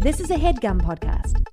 This is a HeadGum podcast.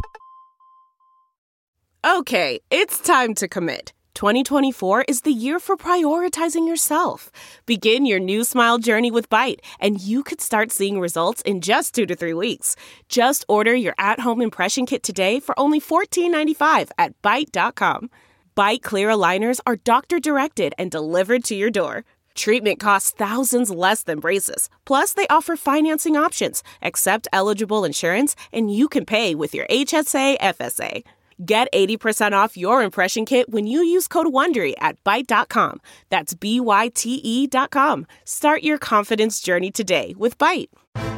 Okay, it's time to commit. 2024 is the year for prioritizing yourself. Begin your new smile journey with Byte, and you could start seeing results in just 2 to 3 weeks. Just order your at-home impression kit today for only $14.95 at Byte.com. Byte Clear aligners are doctor-directed and delivered to your door. Treatment costs thousands less than braces. Plus, they offer financing options, accept eligible insurance, and you can pay with your HSA FSA. Get 80% off your impression kit when you use code WONDERY at Byte.com. That's BYTE.com. Start your confidence journey today with Byte.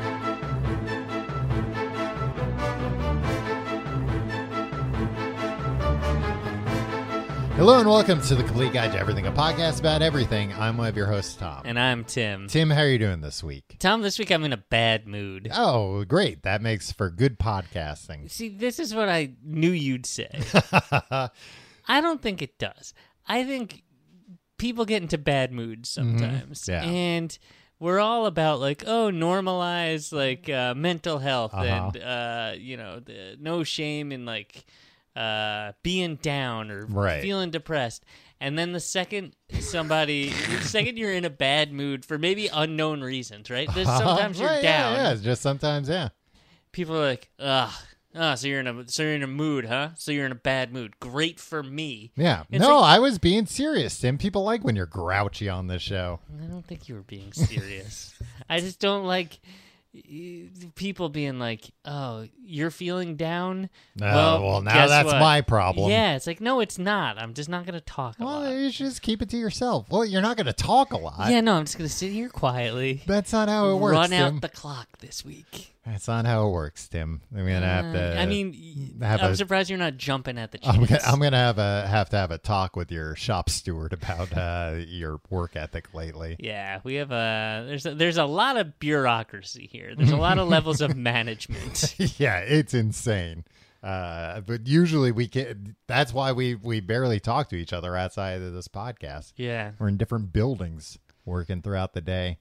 Hello and welcome to The Complete Guide to Everything, a podcast about everything. I'm one of your hosts, Tom. And I'm Tim. Tim, how are you doing this week? Tom, this week I'm in a bad mood. Oh, great. That makes for good podcasting. See, this is what I knew you'd say. I don't think it does. I think people get into bad moods sometimes. Yeah. And we're all about, like, normalize, like, mental health and, no shame in, like, being down or feeling depressed. And then the second you're in a bad mood for maybe unknown reasons, right? There's sometimes you're down. Yeah, just sometimes, yeah. People are like, so you're in a mood, huh? So you're in a bad mood. Great for me. Yeah. It's no, like, I was being serious, Tim. People like when you're grouchy on this show. I don't think you were being serious. I just don't like people being like, you're feeling down? Well, now that's what? my problem. Yeah, it's like, no, it's not. I'm just not going to talk a lot. Well, you should just keep it to yourself. Well, you're not going to talk a lot. Yeah, no, I'm just going to sit here quietly. That's not how it works, Run Tim. out the clock this week. That's not how it works, Tim. I'm going to have to... I'm surprised you're not jumping at the chance. I'm going to have a talk with your shop steward about your work ethic lately. Yeah, we have there's a lot of bureaucracy here. There's a lot of levels of management. Yeah, it's insane. But usually that's why we barely talk to each other outside of this podcast. Yeah. We're in different buildings working throughout the day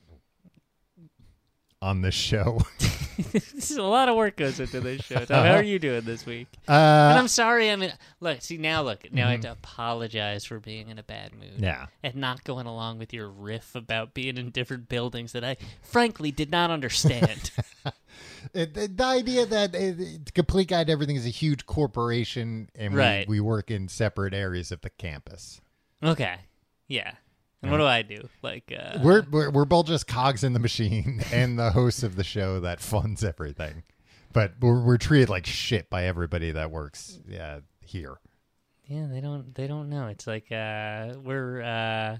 on this show. This is a lot of work goes into this show. Tom, how are you doing this week? And I'm sorry. I mean, look. Now I have to apologize for being in a bad mood. Yeah. And not going along with your riff about being in different buildings that I frankly did not understand. The idea that Complete Guide to Everything is a huge corporation and we work in separate areas of the campus. Okay. Yeah. And what do I do? Like we're both just cogs in the machine and the hosts of the show that funds everything. But we're treated like shit by everybody that works here. Yeah, they don't know. It's like we're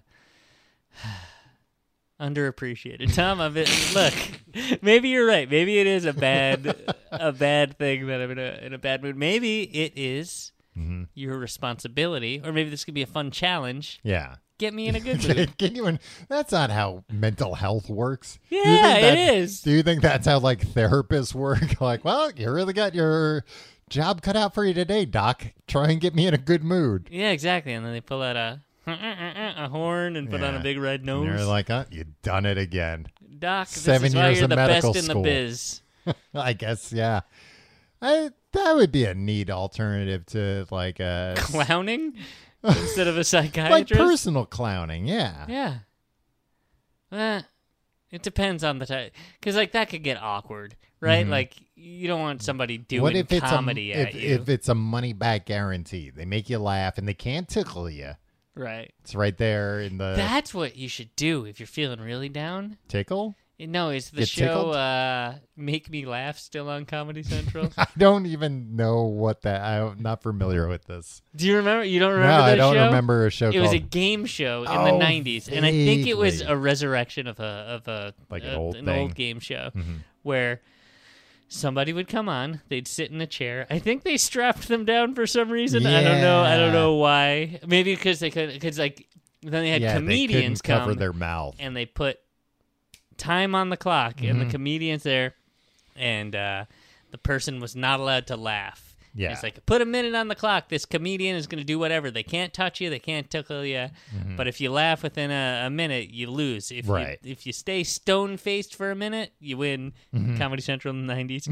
underappreciated. Tom, look, maybe you're right. Maybe it is a bad thing that I'm in a bad mood. Maybe it is your responsibility, or maybe this could be a fun challenge. Yeah. Get me in a good mood. That's not how mental health works. Yeah, it is. Do you think that's how like therapists work? Like, well, you really got your job cut out for you today, Doc. Try and get me in a good mood. Yeah, exactly. And then they pull out a horn and put on a big red nose. And you're like, you done it again. Doc, 7 this is why years you're of the medical best school. in the biz. I guess, yeah. That would be a neat alternative to like a clowning instead of a psychiatrist. Like personal clowning, yeah. Yeah. It depends on the type, because like that could get awkward, right? Mm-hmm. Like you don't want somebody doing comedy at you. If it's a money back guarantee, they make you laugh and they can't tickle you. Right. It's right there in the. That's what you should do if you're feeling really down. Tickle? No, is the Get show Make Me Laugh still on Comedy Central? I don't even know what that. I'm not familiar with this. Do you remember? You don't remember? No, that I don't show? remember a show. It was a game show in the '90s, and I think it was a resurrection of an old game show where somebody would come on, they'd sit in a chair. I think they strapped them down for some reason. Yeah. I don't know why. Maybe because they could, because like then they had comedians they couldn't cover come their mouth, and they put time on the clock, and the comedian's there, and the person was not allowed to laugh. Yeah. It's like, put a minute on the clock. This comedian is going to do whatever. They can't touch you. They can't tickle you. But if you laugh within a minute, you lose. If you stay stone-faced for a minute, you win. Comedy Central in the 90s.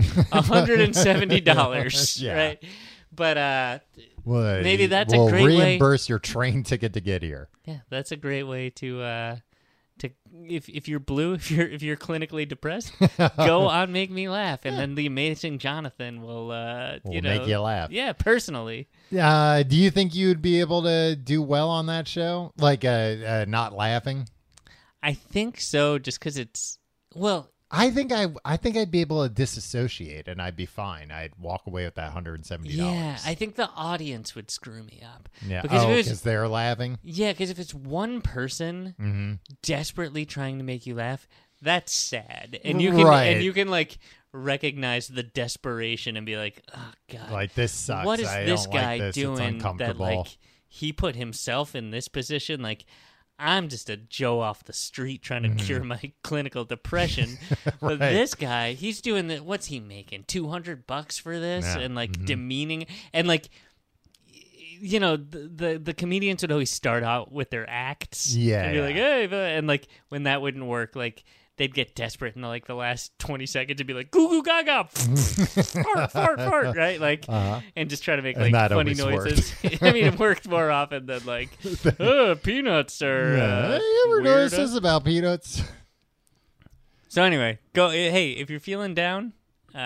$170, Yeah. right? But maybe that's a great way. We'll reimburse your train ticket to get here. Yeah, that's a great way to if you're blue, if you're clinically depressed, go on Make Me Laugh, and then the amazing Jonathan will make you laugh. Yeah, personally. Do you think you'd be able to do well on that show? Like not laughing? I think so, just because it's I think I'd be able to disassociate and I'd be fine. I'd walk away with that $170. Yeah, I think the audience would screw me up. Yeah, because they're laughing. Yeah, because if it's one person desperately trying to make you laugh, that's sad, and you can like recognize the desperation and be like, oh god, like this sucks. What is this guy like this. doing that like he put himself in this position? Like, I'm just a Joe off the street trying to cure my clinical depression. But this guy, he's doing the, what's he making? $200 for this? Yeah. And like demeaning. And like, you know, the comedians would always start out with their acts. Yeah. And be like, hey, and like when that wouldn't work, like they'd get desperate in like the last 20 seconds and be like, goo goo gaga, fart, fart, fart, right? Like, and just try to make like funny noises. I mean, it worked more often than like, peanuts are. You ever notice this about peanuts? So anyway, go. Hey, if you're feeling down,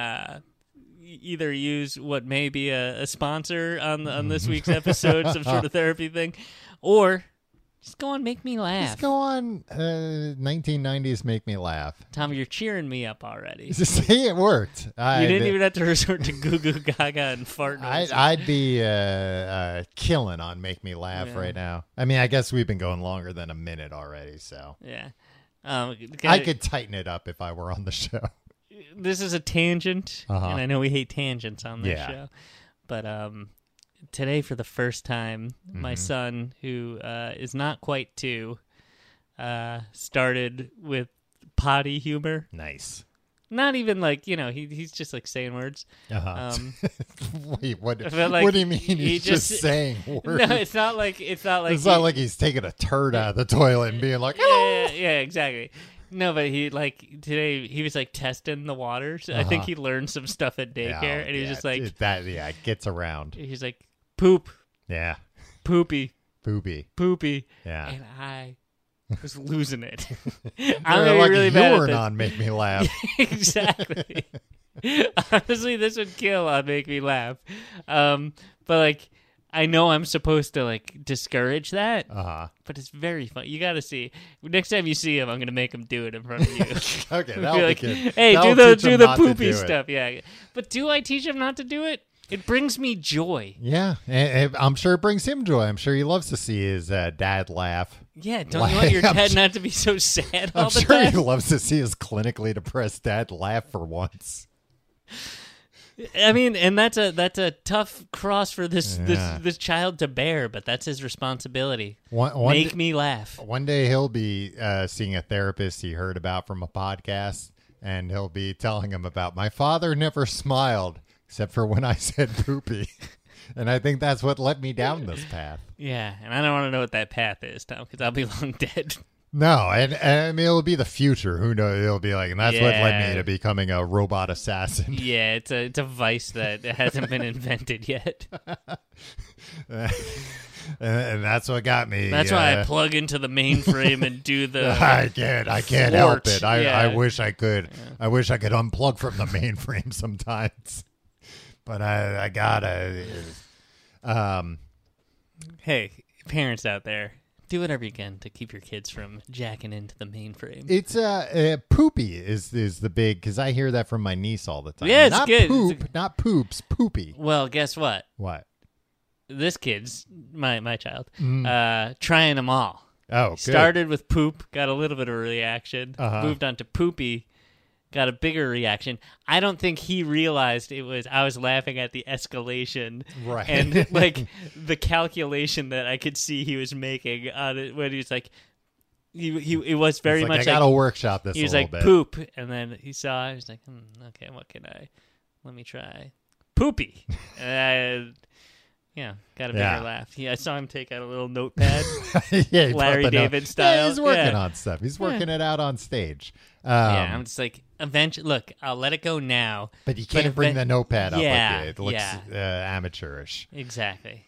either use what may be a sponsor on this week's episode, some sort of therapy thing, or just go on Make Me Laugh. Just go on 1990s Make Me Laugh. Tom, you're cheering me up already. See, it worked. You didn't even have to resort to goo goo gaga and fart noises. I'd be killing on Make Me Laugh right now. I mean, I guess we've been going longer than a minute already, so. Yeah. I could tighten it up if I were on the show. This is a tangent, and I know we hate tangents on this show. But today, for the first time, my son, who is not quite 2, started with potty humor. Nice. Not even like, you know, he's just like saying words. Wait, what? Like, what do you mean? He's just saying words. No, it's not like it's not like he's taking a turd out of the toilet and being like, hello. Yeah, exactly. No, but he like today he was like testing the waters. I think he learned some stuff at daycare, and he was just like it gets around. He's like poop. Yeah. Poopy. Poopy. Yeah. And I was losing it. I'm like, really bad at this. On Make Me Laugh. Exactly. Honestly, this would kill on Make Me Laugh. But like, I know I'm supposed to like discourage that. But it's very fun. You got to see. Next time you see him, I'm going to make him do it in front of you. Okay, that'll be like, good. Hey, do the poopy stuff. Yeah. But do I teach him not to do it? It brings me joy. Yeah, and I'm sure it brings him joy. I'm sure he loves to see his dad laugh. Yeah, don't you want your dad not to be so sad all the time? I'm sure he loves to see his clinically depressed dad laugh for once. I mean, and that's a tough cross for this child to bear, but that's his responsibility. Make me laugh. One day he'll be seeing a therapist he heard about from a podcast, and he'll be telling him about, my father never smiled except for when I said poopy. And I think that's what led me down this path. Yeah, and I don't want to know what that path is, Tom, because I'll be long dead. No, and I mean, it'll be the future. Who knows? It'll be like, and that's what led me to becoming a robot assassin. Yeah, it's a vice that hasn't been invented yet. And that's what got me. That's why I plug into the mainframe and do the. I can't help it. I wish I could. Yeah. I wish I could unplug from the mainframe sometimes, but I gotta. Hey, parents out there, do whatever you can to keep your kids from jacking into the mainframe. It's poopy is the big, because I hear that from my niece all the time. Yeah, it's not good. Poop, not poops, poopy. Well, guess what? What? This kid's my child trying them all. Oh, good. Started with poop, got a little bit of a reaction. Moved on to poopy, got a bigger reaction. I don't think he realized I was laughing at the escalation, right? And like the calculation that I could see he was making on it when he was like, it was very much. I gotta workshop this. He was a like little bit. poop, and then he saw. He was like, okay, what can I? Let me try poopy. Yeah, got a bigger laugh. Yeah, I saw him take out a little notepad, Larry David style. Yeah, he's working on stuff. He's working it out on stage. I'm just like, eventually, look, I'll let it go now. But you can't bring the notepad up with you. It looks amateurish. Exactly.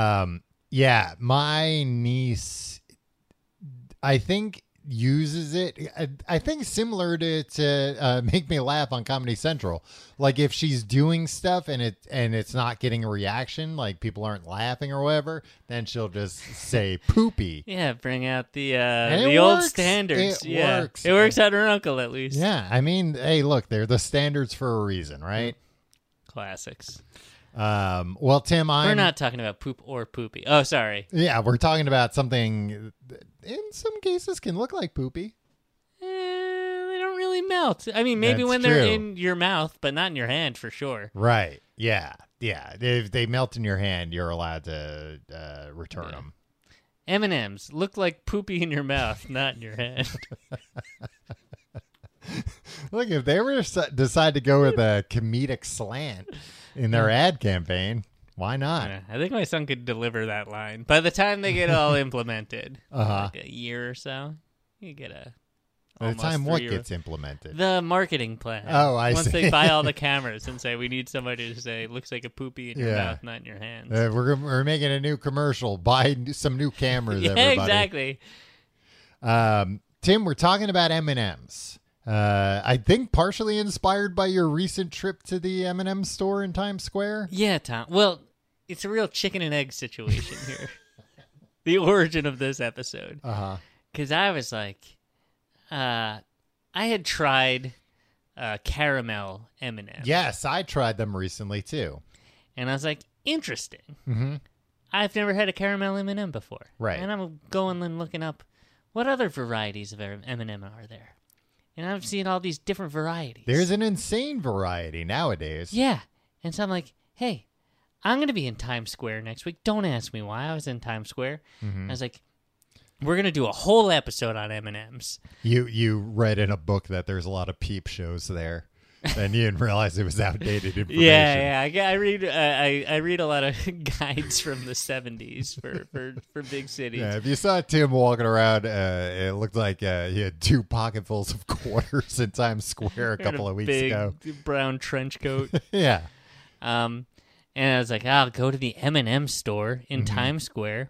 My niece, I think, uses it. I think similar to Make Me Laugh on Comedy Central. Like if she's doing stuff and it's not getting a reaction, like people aren't laughing or whatever, then she'll just say poopy. Yeah, bring out the old standards. It works. It works out her uncle at least. Yeah, I mean, hey, look, they're the standards for a reason, right? Classics. Well, Tim, we're not talking about poop or poopy. Oh, sorry. Yeah, we're talking about something that in some cases can look like poopy. They don't really melt. I mean, maybe when they're in your mouth, but not in your hand for sure. Right. Yeah. If they melt in your hand, you're allowed to return them. M&Ms look like poopy in your mouth, not in your hand. Look, if they ever decide to go with a comedic slant in their ad campaign, why not? Yeah, I think my son could deliver that line. By the time they get all implemented, like a year or so, you get a. By the time what gets implemented? The marketing plan. Oh, I see. Once they buy all the cameras and say, we need somebody to say, looks like a poopy in your mouth, not in your hands. We're making a new commercial. Buy some new cameras, everybody. Exactly. Tim, we're talking about M&Ms. I think partially inspired by your recent trip to the M&M store in Times Square. Yeah, Tom. Well, it's a real chicken and egg situation here. The origin of this episode. Because I was like, I had tried caramel M&Ms. Yes, I tried them recently too. And I was like, interesting. Mm-hmm. I've never had a caramel M&M before. Right. And I'm going and looking up what other varieties of M&M are there. And I'm seeing all these different varieties. There's an insane variety nowadays. Yeah. And so I'm like, hey, I'm going to be in Times Square next week. Don't ask me why I was in Times Square. Mm-hmm. I was like, we're going to do a whole episode on M&Ms. You read in a book that there's a lot of peep shows there. And you didn't realize it was outdated information. Yeah. I read a lot of guides from the 70s for big cities. Yeah, if you saw Tim walking around, it looked like he had 2 pocketfuls of quarters in Times Square a couple of weeks ago. Brown trench coat. Yeah. And I was like, I'll go to the M&M store in Times Square,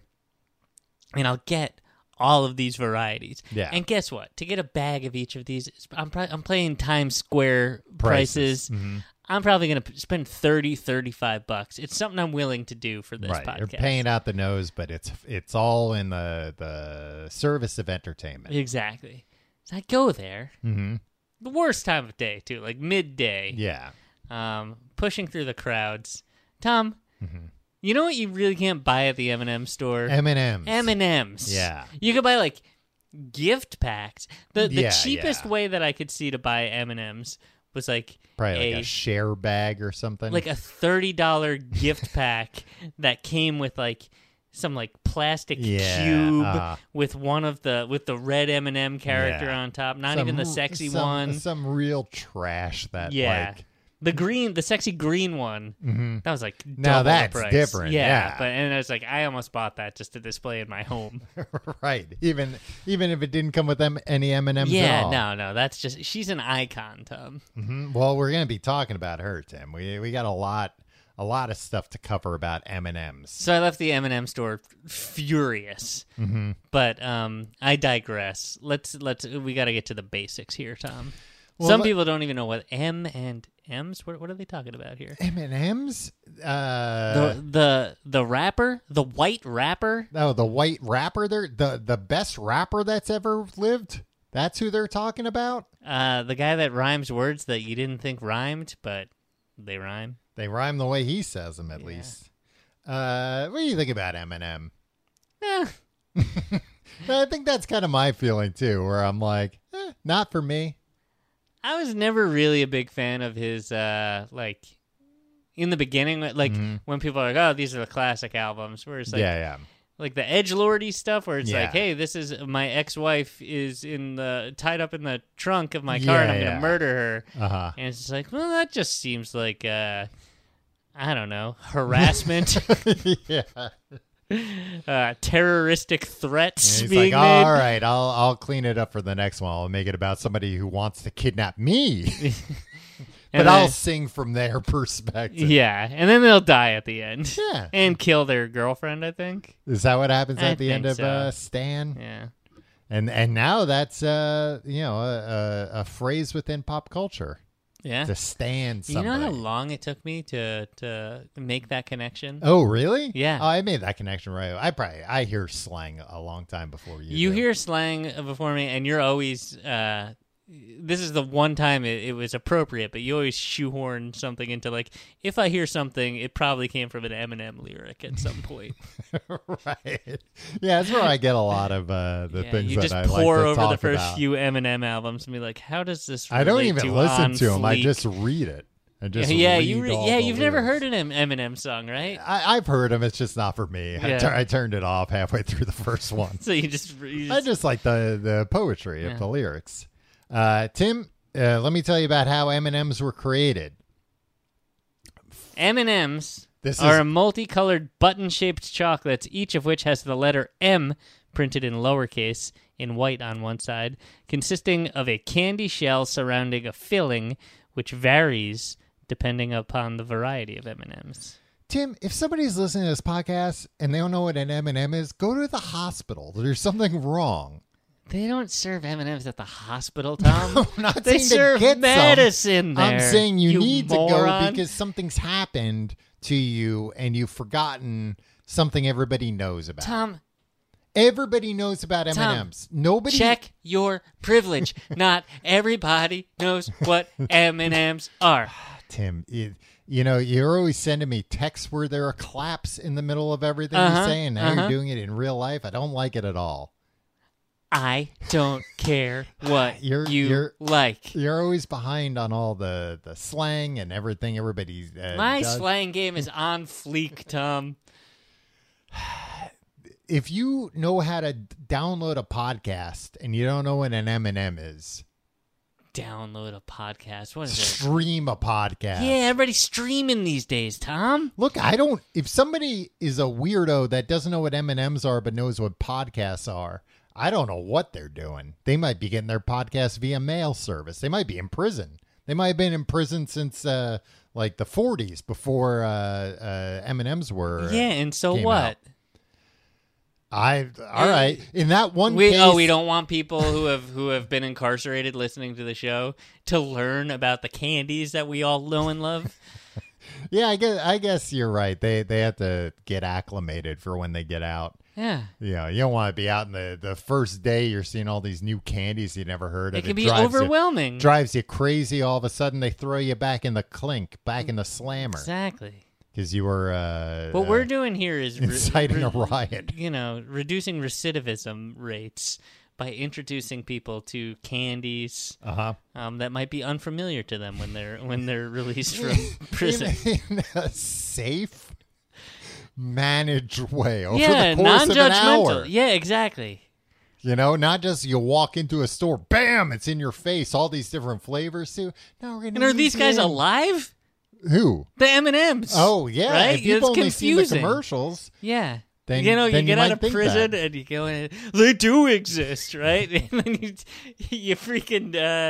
and I'll get all of these varieties. Yeah. And guess what? To get a bag of each of these, I'm playing Times Square prices. Mm-hmm. I'm probably going to spend $30-$35. It's something I'm willing to do for this podcast. You're paying out the nose, but it's all in the service of entertainment. Exactly. So I go there. Mm-hmm. The worst time of day, too, like midday. Yeah. Pushing through the crowds. Tom, you know what you really can't buy at the M&M store? M&Ms. M&Ms. Yeah. You could buy, like, gift packs. The cheapest way that I could see to buy M&Ms was, like... Probably like a share bag or something. Like a $30 gift pack that came with, like... some like plastic cube with the red M&M character on top. Not even the sexy one. Some real trash that the sexy green one. Mm-hmm. That was like now that's the price. different. Yeah. But and I was like, I almost bought that just to display in my home. Right. Even if it didn't come with any M&Ms at all. No. That's just she's an icon, Tom. Mm-hmm. Well, we're gonna be talking about her, Tim. We got a lot of stuff to cover about M&Ms. So I left the M&M store furious. Mm-hmm. But I digress. We got to get to the basics here, Tom. Well, some people don't even know what M and M's. What are they talking about here? M&Ms? The rapper, the white rapper. Oh, the white rapper. The best rapper that's ever lived. That's who they're talking about. The guy that rhymes words that you didn't think rhymed, but they rhyme. They rhyme the way he says them, at least. What do you think about Eminem? I think that's kind of my feeling, too, where I'm like, not for me. I was never really a big fan of his, in the beginning, when people are like, oh, these are the classic albums, where it's like, like the edgelordy stuff where it's like, hey, this is my ex-wife is tied up in the trunk of my car and I'm going to murder her. Uh-huh. And it's just like, well, that just seems like I don't know, harassment, terroristic threats and he's being like, made. all right, I'll clean it up for the next one. I'll make it about somebody who wants to kidnap me. But I'll sing from their perspective. Yeah, and then they'll die at the end. Yeah. And kill their girlfriend, I think. Is that what happens at the end of so. Stan? Yeah. And now that's a phrase within pop culture. Yeah. To stan somebody. You know how long it took me to make that connection? Oh, really? Yeah. Oh, I made that connection right. I hear slang a long time before you. You do. hear slang before me, and you're always. This is the one time it was appropriate, but you always shoehorn something into, like, if I hear something, it probably came from an Eminem lyric at some point. Right. Yeah, that's where I get a lot of the things you that just I like to pour over talk the first about. few Eminem albums and be like, how does this relate I don't even to listen On to them. I Fleek? just read it. I just yeah, read you've never lyrics. heard an Eminem song, right? I've heard them. It's just not for me. Yeah. I turned it off halfway through the first one. So you just I just like the poetry of the lyrics. Tim, let me tell you about how M&Ms were created. M&Ms This are is- a multicolored button-shaped chocolates, each of which has the letter M printed in lowercase in white on one side, consisting of a candy shell surrounding a filling, which varies depending upon the variety of M&Ms. Tim, if somebody's listening to this podcast and they don't know what an M&M is, go to the hospital. There's something wrong. They don't serve M&Ms at the hospital, Tom. I'm not They saying to serve get some. medicine there. I'm saying you need to go moron. because something's happened to you and you've forgotten something everybody knows about. Tom, Everybody knows about M&Ms. Nobody. check your privilege. Not everybody knows what M&Ms are. Tim, you're always sending me texts where there are claps in the middle of everything you say, and now you're doing it in real life. I don't like it at all. I don't care what you like. You're always behind on all the slang and everything. Everybody. My does. slang game is on fleek, Tom. If you know how to download a podcast and you don't know what an M&M is, Download a podcast. What is it? stream a podcast. Yeah, everybody's streaming these days, Tom. Look, if somebody is a weirdo that doesn't know what M&Ms are but knows what podcasts are, I don't know what they're doing. They might be getting their podcast via mail service. They might be in prison. They might have been in prison since like the 40s before M&Ms were. Yeah, and so came what? out. All right. In that one case, we don't want people who have been incarcerated listening to the show to learn about the candies that we all know and love. Yeah, I guess you're right. They have to get acclimated for when they get out. Yeah. Yeah, you don't want to be out in the first day you're seeing all these new candies you never heard of. It can be overwhelming. Drives you crazy. All of a sudden they throw you back in the clink, back in the slammer. Exactly. Because you were what we're doing here is inciting a riot. Reducing recidivism rates by introducing people to candies that might be unfamiliar to them when they're released from prison. In a safe, managed way over Yeah, the course of an non-judgmental. hour. Yeah, exactly. Not just you walk into a store, bam, it's in your face, all these different flavors too. No, we're gonna. And are these ease guys in. alive? Who? The M&Ms. Oh yeah, right? if you've It's only seen the confusing. commercials. Yeah. Then- you then get you out might of think prison that. and you go in. They do exist, right? And then you freaking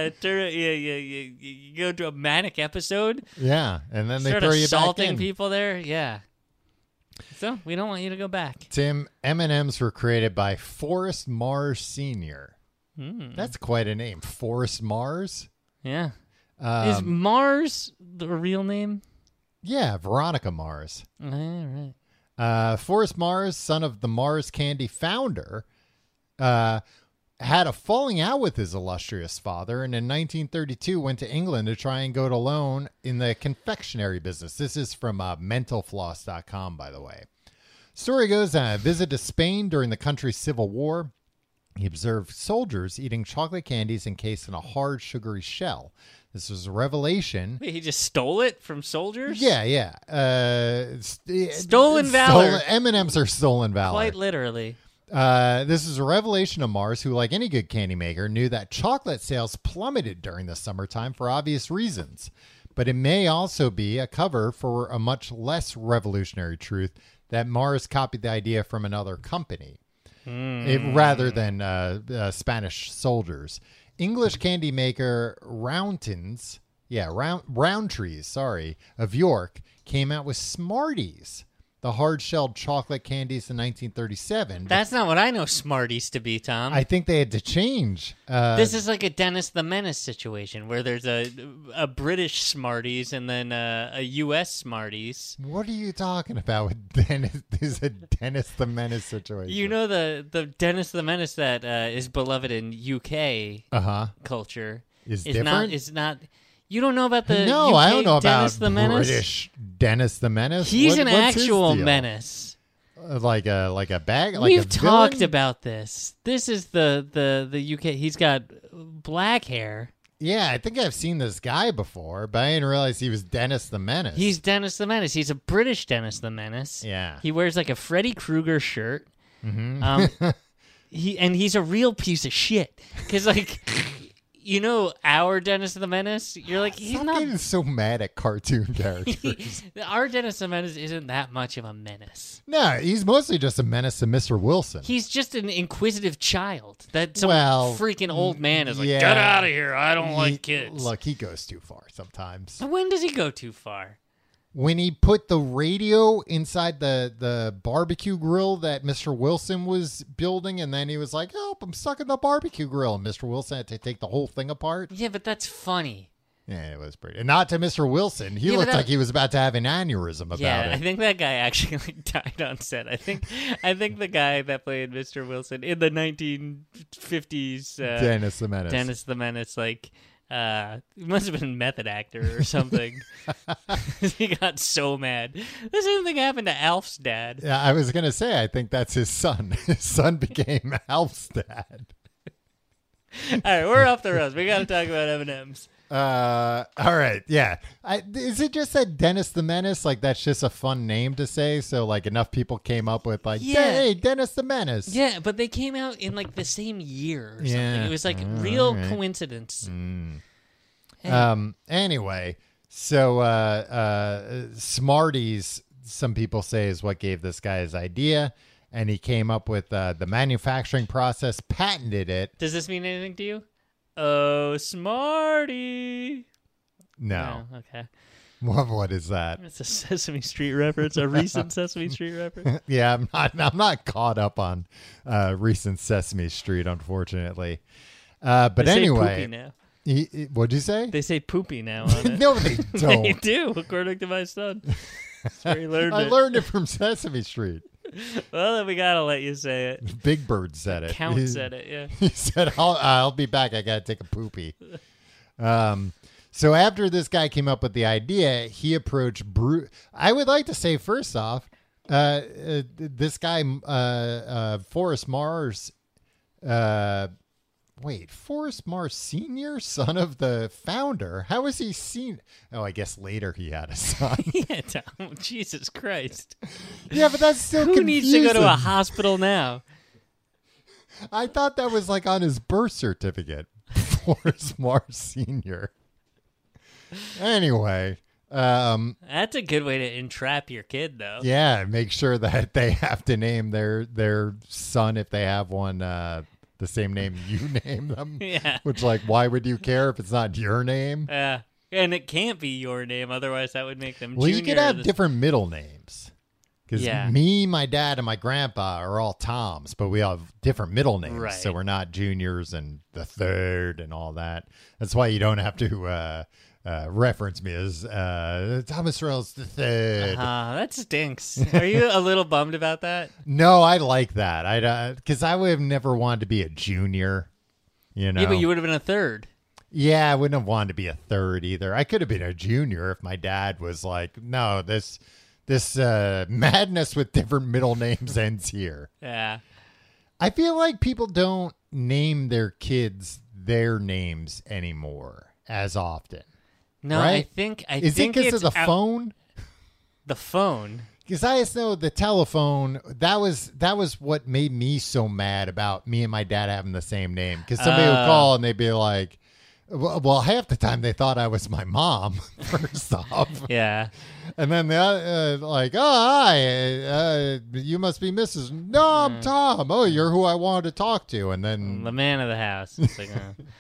you go to a manic episode. Yeah, and then they Start throw you back assaulting in. people there. Yeah. So we don't want you to go back. Tim, M&Ms were created by Forrest Mars Sr. That's quite a name, Forrest Mars. Yeah. Is Mars the real name? Yeah, Veronica Mars. All right. Forrest Mars, son of the Mars Candy founder, had a falling out with his illustrious father, and in 1932 went to England to try and go it alone in the confectionery business. This is from mentalfloss.com, by the way. Story goes, on a visit to Spain during the country's civil war, he observed soldiers eating chocolate candies encased in a hard, sugary shell. This was a revelation. Wait, he just stole it from soldiers? Yeah. Stolen valor. M&Ms are stolen valor. Quite literally. This is a revelation of Mars, who, like any good candy maker, knew that chocolate sales plummeted during the summertime for obvious reasons. but it may also be a cover for a much less revolutionary truth that Mars copied the idea from another company, rather than Spanish soldiers. English candy maker Roundtrees, of York, came out with Smarties, the hard-shelled chocolate candies in 1937. That's not what I know Smarties to be, Tom. I think they had to change. This is like a Dennis the Menace situation where there's a British Smarties and then a U.S. Smarties. What are you talking about with Dennis? This is a Dennis the Menace situation. You know the Dennis the Menace that is beloved in UK culture is different? Is not. You don't know about the No, UK I don't know Dennis about the Menace? British Dennis the Menace. He's an what's his actual deal? menace. Like a bag. Like We've a talked villain? about this. This is the UK. He's got black hair. Yeah, I think I've seen this guy before, but I didn't realize he was Dennis the Menace. He's Dennis the Menace. He's a British Dennis the Menace. Yeah. He wears like a Freddy Krueger shirt. Mm-hmm. He's a real piece of shit because like. You know our Dennis the Menace? You're like, he's Stop not... getting so mad at cartoon characters. Our Dennis the Menace isn't that much of a menace. No, he's mostly just a menace to Mr. Wilson. He's just an inquisitive child that some freaking old man is like, yeah. get out of here. I don't like kids. Look, he goes too far sometimes. When does he go too far? When he put the radio inside the barbecue grill that Mr. Wilson was building, and then he was like, "Help, I'm stuck in the barbecue grill." And Mr. Wilson had to take the whole thing apart. Yeah, but that's funny. Yeah, it was pretty. And not to Mr. Wilson. He looked like he was about to have an aneurysm about it. Yeah, I think that guy actually died on set. I think the guy that played Mr. Wilson in the 1950s, Dennis the Menace. Dennis the Menace, he must have been a method actor or something. He got so mad. The same thing happened to Alf's dad. Yeah, I was going to say, I think that's his son. His son became Alf's dad. All right, we're off the rails. We got to talk about M&M's. All right, yeah. Is it just that Dennis the Menace? Like, that's just a fun name to say? So, like, enough people came up with, like, hey, Dennis the Menace. Yeah, but they came out in, like, the same year or something. Yeah. It was, like, real coincidence. Anyway, so Smarties, some people say, is what gave this guy his idea. And he came up with the manufacturing process, patented it. Does this mean anything to you? Oh, Smarty. No. Oh, okay. What is that? It's a Sesame Street reference, a recent Sesame Street reference. Yeah, I'm not caught up on recent Sesame Street, unfortunately. But they anyway, say poopy now. What'd you say? They say poopy now on it. No, they don't. They do, according to my son. That's where he learned it. I learned it from Sesame Street. Well, then we gotta let you say it. Big Bird said it. Count said it, yeah. He said, I'll be back. I gotta take a poopy. So after this guy came up with the idea, he approached I would like to say, first off, this guy, Forrest Mars, Forrest Mars Sr., son of the founder. How was he seen? Oh, I guess later he had a son. Yeah, Tom. Jesus Christ. Yeah, but that's still Who confusing. needs to go to a hospital now? I thought that was like on his birth certificate. Forrest Mars Sr. Anyway. That's a good way to entrap your kid, though. Yeah, make sure that they have to name their son, if they have one, the same name you name them. Yeah. Which, like, why would you care if it's not your name? Yeah. And it can't be your name, otherwise that would make them Well, junior. you could have different middle names. Because me, my dad, and my grandpa are all Toms, but we all have different middle names. Right. So we're not juniors and the third and all that. That's why you don't have to reference me as Thomas Rose the third. That stinks. Are you a little bummed about that? No, I like that. Because I would have never wanted to be a junior. You know? Yeah, but you would have been a third. Yeah, I wouldn't have wanted to be a third either. I could have been a junior if my dad was like, no, this madness with different middle names ends here. Yeah. I feel like people don't name their kids their names anymore as often. No, right? I think Is it because of the phone? The phone. Because I just know the telephone, that was what made me so mad about me and my dad having the same name. Because somebody would call and they'd be like, Well, half the time they thought I was my mom, first off. Yeah. And then the like, oh, hi, you must be Mrs. No, I'm Tom. Oh, you're who I wanted to talk to. And then the man of the house. It's like,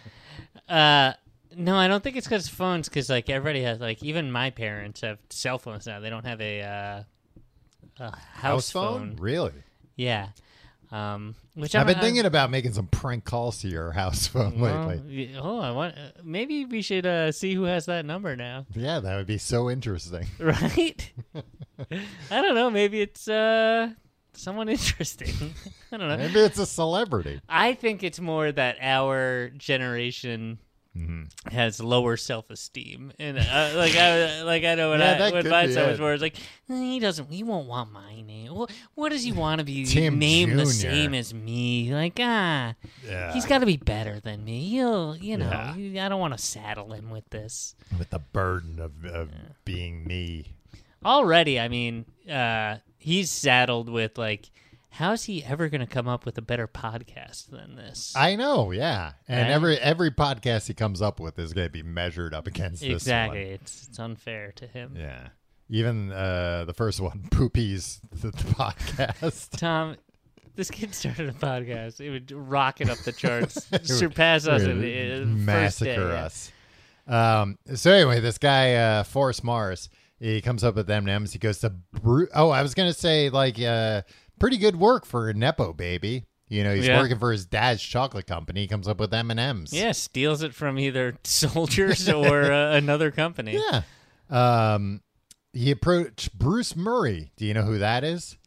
no, I don't think it's because phones. Because like everybody has, like even my parents have cell phones now. They don't have a house phone. Really? Yeah. Which I've been thinking about making some prank calls to your house phone lately. Maybe we should see who has that number now. Yeah, that would be so interesting. Right? I don't know. Maybe it's someone interesting. I don't know. Maybe it's a celebrity. I think it's more that our generation has lower self-esteem, and I know when my son was born, it's like he won't want my name. What does he want to be Tim named Jr. the same as me? Like he's got to be better than me. I don't want to saddle him with this, with the burden of being me. Already, I mean, he's saddled with like. How's he ever going to come up with a better podcast than this? I know, yeah. And every podcast he comes up with is going to be measured up against this one. Exactly. It's unfair to him. Yeah. Even the first one, Poopy's the podcast. Tom, this kid started a podcast. It would rocket up the charts, surpass us in the massacre first day. So anyway, this guy, Forrest Mars, he comes up with M&Ms. He goes to I was going to say like pretty good work for a Nepo baby. He's working for his dad's chocolate company. He comes up with M&Ms. Yeah, steals it from either soldiers or another company. Yeah. He approached Bruce Murray. Do you know who that is?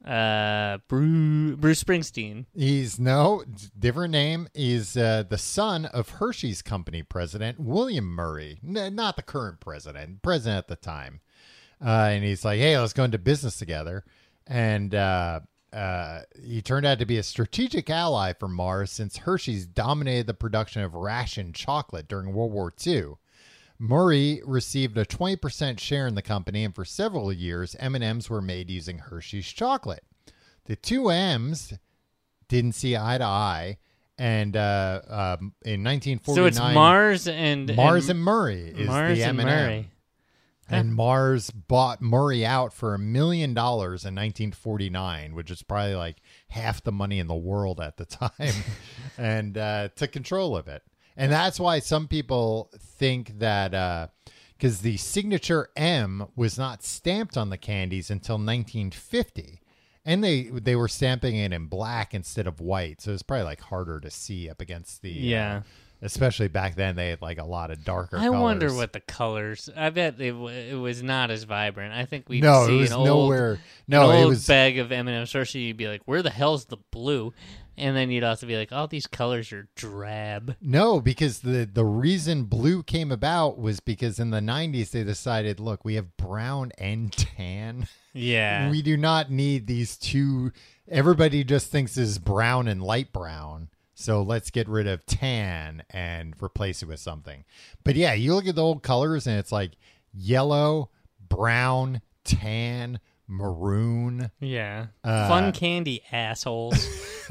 Bruce Springsteen. Different name. He's the son of Hershey's Company president, William Murray. Not the current president at the time. And he's like, hey, let's go into business together. And he turned out to be a strategic ally for Mars since Hershey's dominated the production of ration chocolate during World War II. Murray received a 20% share in the company, and for several years, M&Ms were made using Hershey's chocolate. The two M's didn't see eye to eye, and in 1949... So it's Mars and Murray is Mars the M&M. And Murray. And Mars bought Murray out for $1 million in 1949, which is probably like half the money in the world at the time, and took control of it. And that's why some people think that because the signature M was not stamped on the candies until 1950. And they were stamping it in black instead of white. So it's probably like harder to see up against the... especially back then, they had like a lot of darker colors. I wonder what the colors... I bet it was not as vibrant. I think we'd see an old bag of M&M's. First, you'd be like, where the hell's the blue? And then you'd also be like, all these colors are drab. No, because the reason blue came about was because in the 90s, they decided, look, we have brown and tan. Yeah. We do not need these two. Everybody just thinks is brown and light brown. So let's get rid of tan and replace it with something. But yeah, you look at the old colors and it's like yellow, brown, tan, maroon. Yeah. Fun candy, assholes.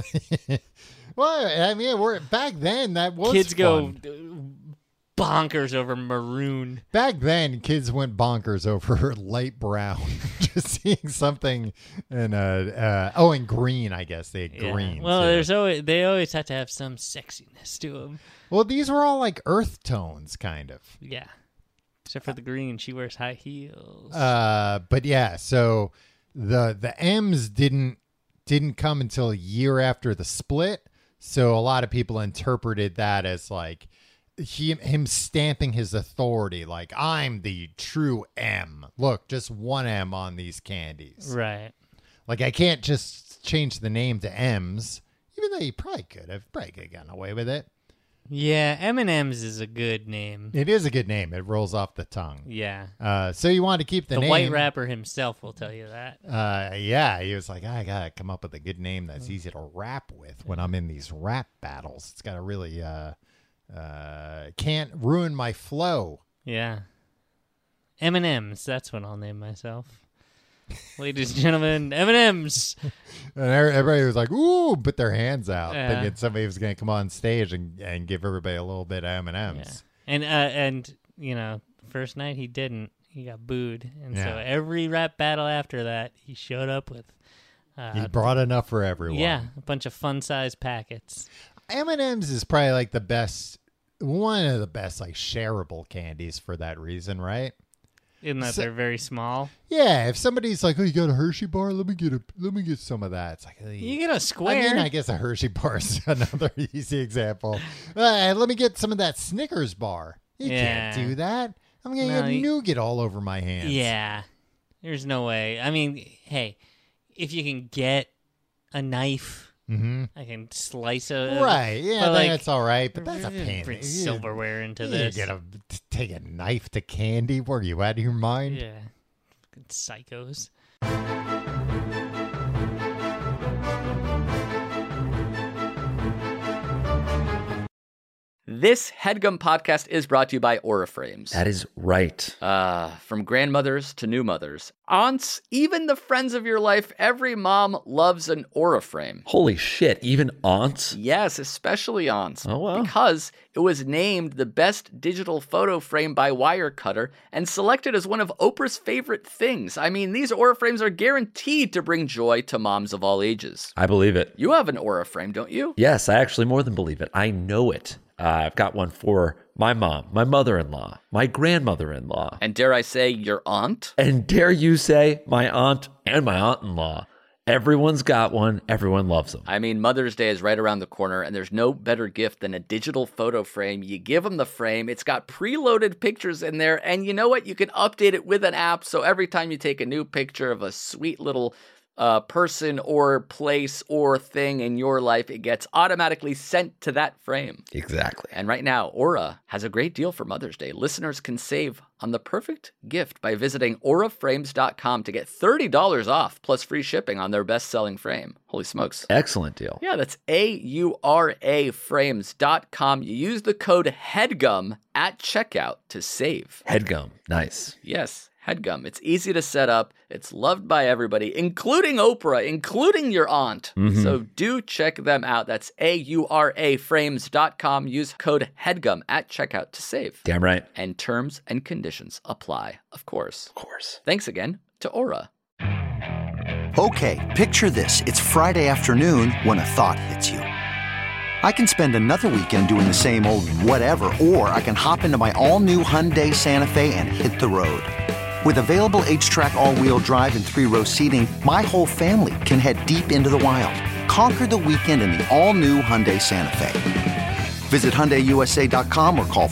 Well, I mean, back then that was kids fun. Go bonkers over maroon. Back then, kids went bonkers over light brown. Just seeing something in and green. I guess they had green. Well, they always have to have some sexiness to them. Well, these were all like earth tones, kind of. Yeah, except for the green. She wears high heels. But yeah, so the M's didn't come until a year after the split. So a lot of people interpreted that as like him stamping his authority, like I'm the true M. Look, just one M on these candies. Right. Like I can't just change the name to M's, even though he probably could have gotten away with it. Yeah, M&M's is a good name. It is a good name. It rolls off the tongue. Yeah. So you want to keep the name. The white rapper himself will tell you that. Yeah, he was like, I got to come up with a good name that's easy to rap with when I'm in these rap battles. It's got to really can't ruin my flow. Yeah. M&M's, that's what I'll name myself. Ladies and gentlemen, M&M's. And everybody was like, ooh, put their hands out, thinking somebody was going to come on stage and give everybody a little bit of M&M's. And first night he didn't. He got booed, and so every rap battle after that, he showed up with. He brought enough for everyone. Yeah, a bunch of fun-sized packets. M&M's is probably like one of the best like shareable candies for that reason, right? In that they're very small. Yeah, if somebody's like, "Oh, you got a Hershey bar? Let me get some of that." It's like you get a square. I mean, I guess a Hershey bar is another easy example. Let me get some of that Snickers bar. You can't do that. I'm going to get nougat all over my hands. Yeah. There's no way. I mean, hey, if you can get a knife, I can slice a... Right, yeah, that's all right, but that's a pain. Bring silverware into you this. Take a knife to candy? What, are you out of your mind? Yeah. Psychos. This HeadGum podcast is brought to you by Aura Frames. That is right. From grandmothers to new mothers, aunts, even the friends of your life, every mom loves an Aura frame. Holy shit, even aunts? Yes, especially aunts. Oh, wow. Because it was named the best digital photo frame by Wirecutter and selected as one of Oprah's favorite things. I mean, these Aura frames are guaranteed to bring joy to moms of all ages. I believe it. You have an Aura frame, don't you? Yes, I actually more than believe it. I know it. I've got one for my mom, my mother-in-law, my grandmother-in-law. And dare I say, your aunt? And dare you say, my aunt and my aunt-in-law. Everyone's got one. Everyone loves them. I mean, Mother's Day is right around the corner, and there's no better gift than a digital photo frame. You give them the frame. It's got preloaded pictures in there, and you know what? You can update it with an app, so every time you take a new picture of a sweet little person or place or thing in your life, it gets automatically sent to that frame. Exactly. And right now, Aura has a great deal for Mother's Day. Listeners can save on the perfect gift by visiting auraframes.com to get $30 off plus free shipping on their best-selling frame. Holy smokes. Excellent deal. Yeah, that's auraframes.com. You use the code HEADGUM at checkout to save. HeadGum. Nice. Yes. HeadGum. It's easy to set up. It's loved by everybody, including Oprah, including your aunt. Mm-hmm. So do check them out. That's auraframes.com. Use code HEADGUM at checkout to save. Damn right. And terms and conditions apply, of course. Of course. Thanks again to Aura. Okay, picture this. It's Friday afternoon when a thought hits you. I can spend another weekend doing the same old whatever, or I can hop into my all-new Hyundai Santa Fe and hit the road. With available H-Track all-wheel drive and 3-row seating, my whole family can head deep into the wild. Conquer the weekend in the all-new Hyundai Santa Fe. Visit HyundaiUSA.com or call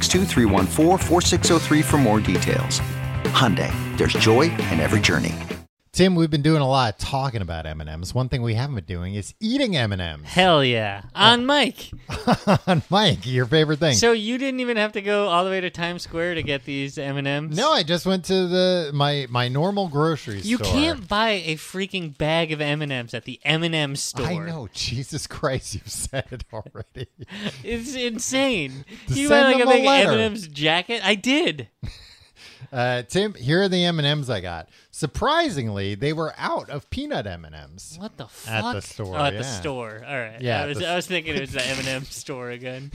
562-314-4603 for more details. Hyundai, there's joy in every journey. Tim, we've been doing a lot of talking about M&Ms. One thing we haven't been doing is eating M&Ms. Hell yeah. On Mike. On Mike, your favorite thing. So you didn't even have to go all the way to Times Square to get these M&Ms? No, I just went to my normal grocery store. You can't buy a freaking bag of M&Ms at the M&M store. I know. Jesus Christ, you've said it already. It's insane. You Send buy like them a a big letter. M&M's jacket? I did. Tim, here are the M&Ms I got. Surprisingly, they were out of peanut M&Ms. What the fuck? At the store, Oh, at yeah. the store. All right. Yeah, I was thinking it was the M&M store again.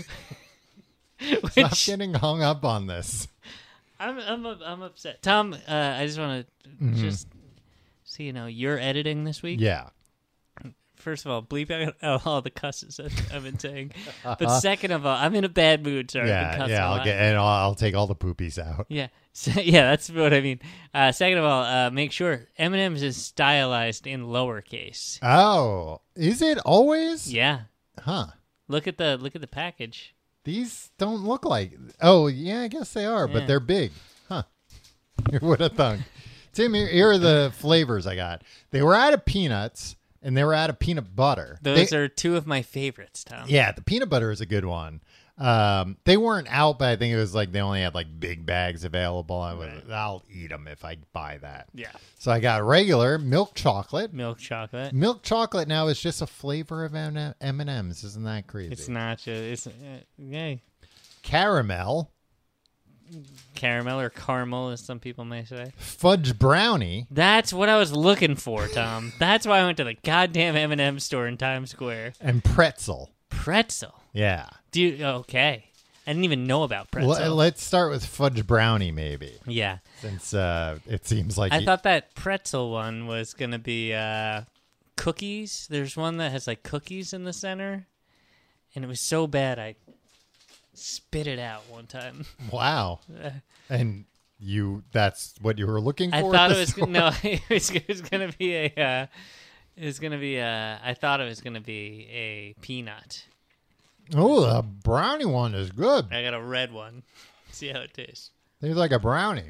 Stop getting hung up on this. I'm upset. Tom, I just want to just so you know, you're editing this week. Yeah. First of all, bleep out all the cusses I've been saying. But second of all, I'm in a bad mood, so I've been cussing a lot. I'll take all the poopies out. Yeah. So, yeah, that's what I mean. Second of all, make sure M&M's is stylized in lowercase. Oh, is it always? Yeah. Huh. Look at the package. These don't look like. Oh, yeah, I guess they are, but Yeah. they're big. Huh. You would have thunk. Tim, here are the flavors I got. They were out of peanuts, and they were out of peanut butter. Those are two of my favorites, Tom. Yeah, the peanut butter is a good one. They weren't out, but I think it was like they only had like big bags available. I'll eat them if I buy that. Yeah. So I got regular milk chocolate. Milk chocolate. Milk chocolate now is just a flavor of M&M's. Isn't that crazy? It's not just yay. Caramel. Caramel or caramel, as some people may say. Fudge brownie. That's what I was looking for, Tom. That's why I went to the goddamn M&M store in Times Square. And pretzel. Pretzel. Yeah. Okay. I didn't even know about pretzel. Let's start with fudge brownie, maybe. Yeah. Since it seems like... I thought that pretzel one was going to be cookies. There's one that has like cookies in the center. And it was so bad I spit it out one time. Wow. And that's what you were looking for? I thought it was... No, it was going to be a... I thought it was going to be a peanut. Oh, the brownie one is good. I got a red one. See how it tastes. Tastes like a brownie.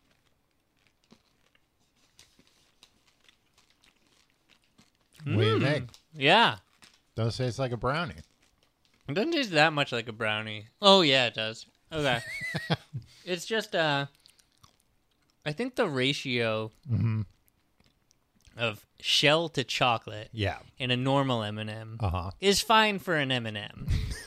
What do you think? Yeah. Does taste like a brownie. It doesn't taste that much like a brownie. Oh, yeah, it does. Okay. It's just, I think the ratio of shell to chocolate in a normal M&M is fine for an M&M.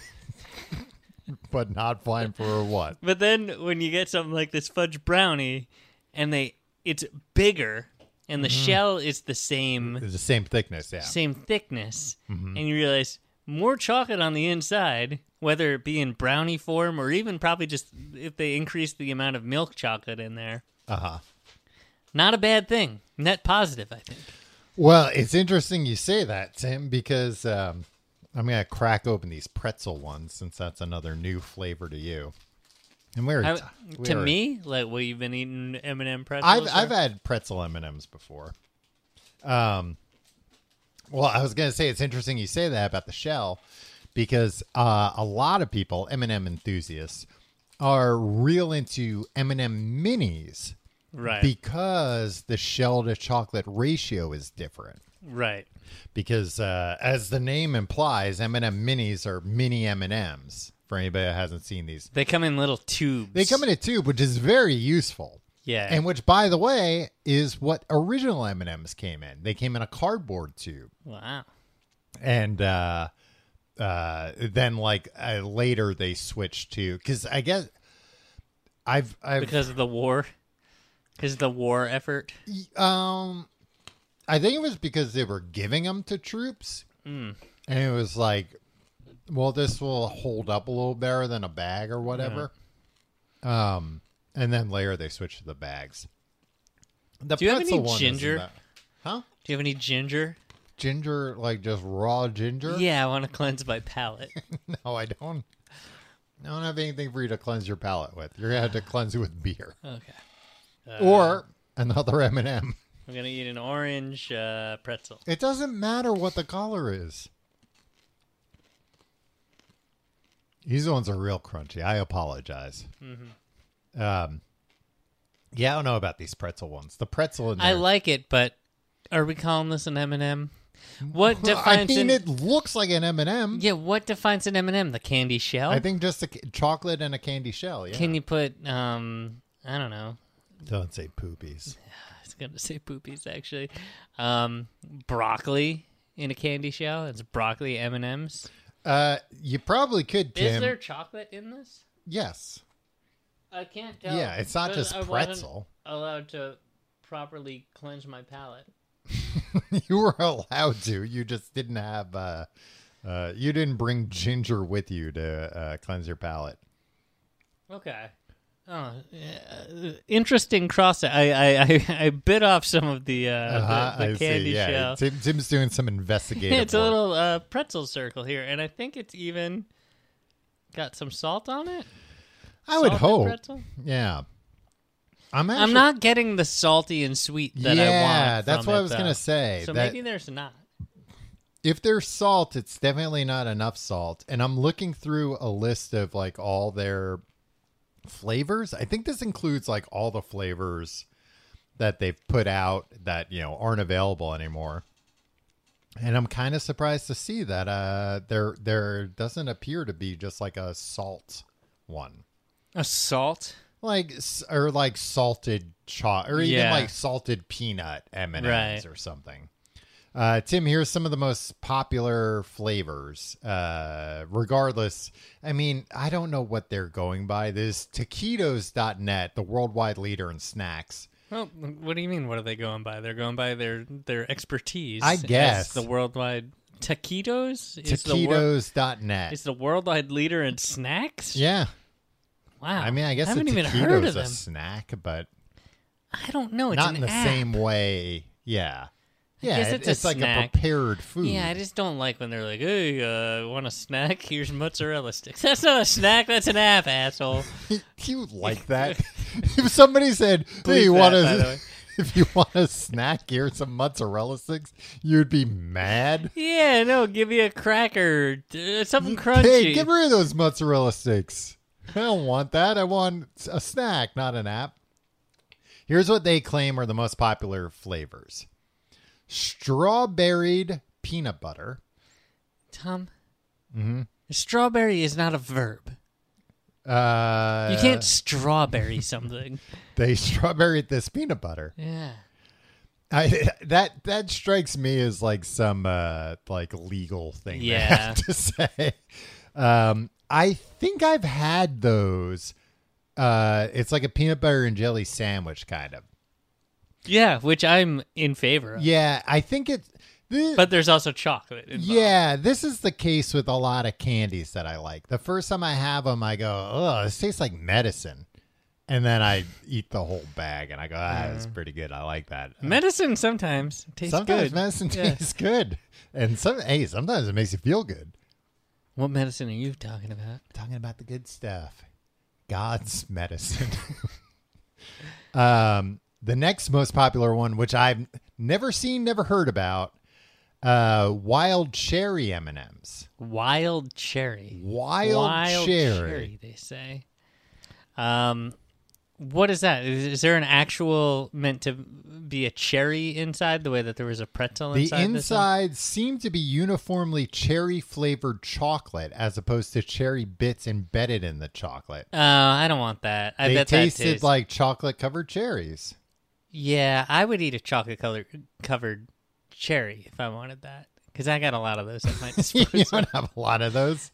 But not fine for what? But then when you get something like this fudge brownie and it's bigger and the shell is the same. It's the same thickness, yeah. Same thickness. And you realize more chocolate on the inside, whether it be in brownie form or even probably just if they increase the amount of milk chocolate in there. Not a bad thing. Net positive, I think. Well, it's interesting you say that, Tim, because I'm going to crack open these pretzel ones since that's another new flavor to you. And me, like, well, you've been eating M&M pretzels? I've had pretzel M&Ms before. Well, I was going to say it's interesting you say that about the shell because a lot of people, M&M enthusiasts, are real into M&M minis. Right. Because the shell to chocolate ratio is different. Right. Because as the name implies, M&M minis are mini M&Ms. For anybody that hasn't seen these. They come in little tubes. They come in a tube, which is very useful. Yeah. And which, by the way, is what original M&Ms came in. They came in a cardboard tube. Wow. And then, later they switched to... Because I guess... I've Because of the war? Is the war effort? I think it was because they were giving them to troops. And it was like, well, this will hold up a little better than a bag or whatever. Yeah. And then later they switched to the bags. Do you have any ginger? Huh? Do you have any ginger? Ginger, like just raw ginger? Yeah, I want to cleanse my palate. No, I don't. I don't have anything for you to cleanse your palate with. You're going to have to cleanse it with beer. Okay. Or another M&M. I'm going to eat an orange pretzel. It doesn't matter what the color is. These ones are real crunchy. I apologize. Yeah, I don't know about these pretzel ones. The pretzel in there. I like it, but are we calling this an M&M? What defines it looks like an M&M. Yeah, what defines an M&M? The candy shell? I think just a chocolate and a candy shell, yeah. Can you put, I don't know. Don't say poopies. I was going to say poopies, actually. Broccoli in a candy shell? It's broccoli M&Ms? You probably could, Tim. Is there chocolate in this? Yes. I can't tell. Yeah, it's not just pretzel. I wasn't allowed to properly cleanse my palate. You were allowed to. You just didn't have... you didn't bring ginger with you to cleanse your palate. Okay. Oh, interesting cross. I bit off some of the candy shell. Tim's doing some investigative It's work. a little pretzel circle here, and I think it's even got some salt on it. I would hope. Pretzel? Yeah. I'm not getting the salty and sweet that I want. Yeah, that's what I was going to say. So maybe there's not. If there's salt, it's definitely not enough salt. And I'm looking through a list of like all their flavors. I think this includes like all the flavors that they've put out that, aren't available anymore. And I'm kind of surprised to see that there doesn't appear to be just like a salt one. A salt? Like salted or even like salted peanut M&Ms or something. Tim, here's some of the most popular flavors. Regardless, I mean, I don't know what they're going by. This taquitos.net, the worldwide leader in snacks. Well, what do you mean? What are they going by? They're going by their expertise. I guess as the worldwide Taquitos? Taquitos.net. Is the worldwide leader in snacks? Yeah. Wow. I mean, I guess haven't a even heard of taquito's a them. snack, but I don't know. It's not an in the app. same way. Yeah. Yeah, guess it's a like snack. a prepared food. Yeah, I just don't like when they're like, hey, want a snack? Here's mozzarella sticks. That's not a snack. That's an app, asshole. You like that? If somebody said, Bleep hey, you that, want by the way. if you want a snack, here's some mozzarella sticks, you'd be mad. Yeah, no, give me a cracker. Something crunchy. Hey, get rid of those mozzarella sticks. I don't want that. I want a snack, not an app. Here's what they claim are the most popular flavors. Strawberried peanut butter. Tom, strawberry is not a verb. You can't strawberry something. They strawberried this peanut butter. Yeah. That strikes me as like some like legal thing. Yeah. They have to say. I think I've had those. It's like a peanut butter and jelly sandwich kind of. Yeah, which I'm in favor of. Yeah, I think it's. But there's also chocolate involved. Yeah, this is the case with a lot of candies that I like. The first time I have them, I go, "Oh, this tastes like medicine," and then I eat the whole bag, and I go, "That's pretty good. I like that." Medicine sometimes tastes Sometimes good. medicine Yeah. tastes good, and sometimes it makes you feel good. What medicine are you talking about? Talking about the good stuff, God's medicine. The next most popular one, which I've never seen, never heard about, wild cherry M&Ms. Wild cherry. Wild cherry. They say. What is that? Is there an actual meant to be a cherry inside the way that there was a pretzel The inside? inside seemed to be uniformly cherry-flavored chocolate as opposed to cherry bits embedded in the chocolate. I don't want that. I They bet tasted that tastes like chocolate-covered cherries. Yeah, I would eat a chocolate-covered cherry if I wanted that. Because I got a lot of those at my disposal. You don't have a lot of those.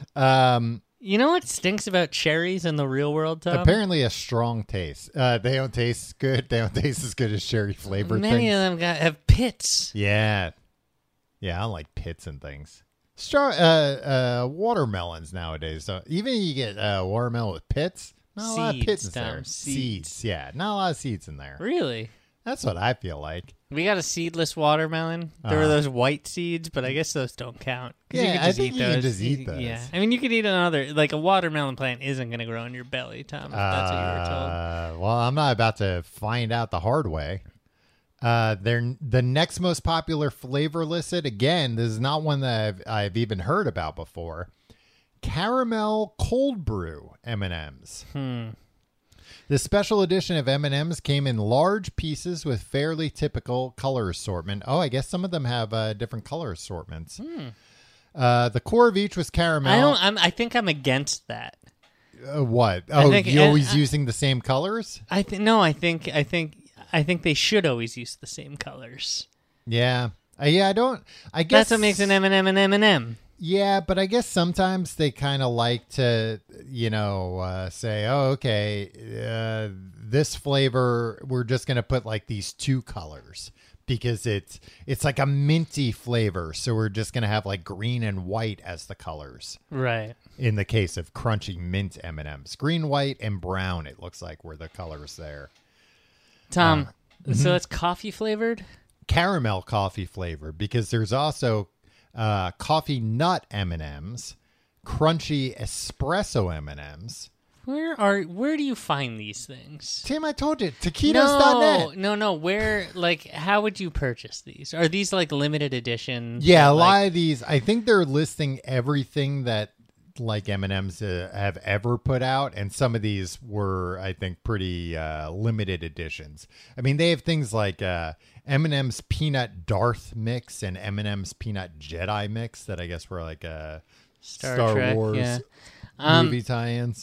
You know what stinks about cherries in the real world, Tom? Apparently a strong taste. They don't taste good. They don't taste as good as cherry-flavored Many things. of them have pits. Yeah. Yeah, I don't like pits and things. Watermelons nowadays. So even you get watermelon with pits, not a lot of pits in Tom, there. seeds. Yeah, not a lot of seeds in there. Really? That's what I feel like. We got a seedless watermelon. There were those white seeds, but I guess those don't count. 'Cause Yeah, you could I just think eat you those. can just eat those. Yeah, I mean, you could eat another. Like a watermelon plant isn't going to grow in your belly, Tom. If that's what you were told. Well, I'm not about to find out the hard way. The next most popular flavor listed, again, this is not one that I've even heard about before. Caramel cold brew M&Ms. The special edition of M&Ms came in large pieces with fairly typical color assortment. Oh, I guess some of them have different color assortments. The core of each was caramel. I think I'm against that. What? Oh, you always using the same colors? I think they should always use the same colors. Yeah. I guess That's what makes an M&M an M&M. Yeah, but I guess sometimes they kind of like to, say, oh, okay, this flavor, we're just going to put like these two colors because it's like a minty flavor. So we're just going to have like green and white as the colors. Right. In the case of crunchy mint M&Ms. Green, white, and brown, it looks like were the colors there. Tom, so it's coffee flavored? Caramel coffee flavored because there's also coffee nut M&Ms, crunchy espresso M&Ms. Where do you find these things? Tim, I told you, taquitos.net. No. Where, how would you purchase these? Are these like limited edition? Yeah, a lot of these. I think they're listing everything that like M&Ms have ever put out, and some of these were, I think, pretty limited editions. I mean, they have things like M&M's Peanut Darth Mix and M&M's Peanut Jedi Mix that I guess were like Star Trek, Wars yeah. movie tie-ins.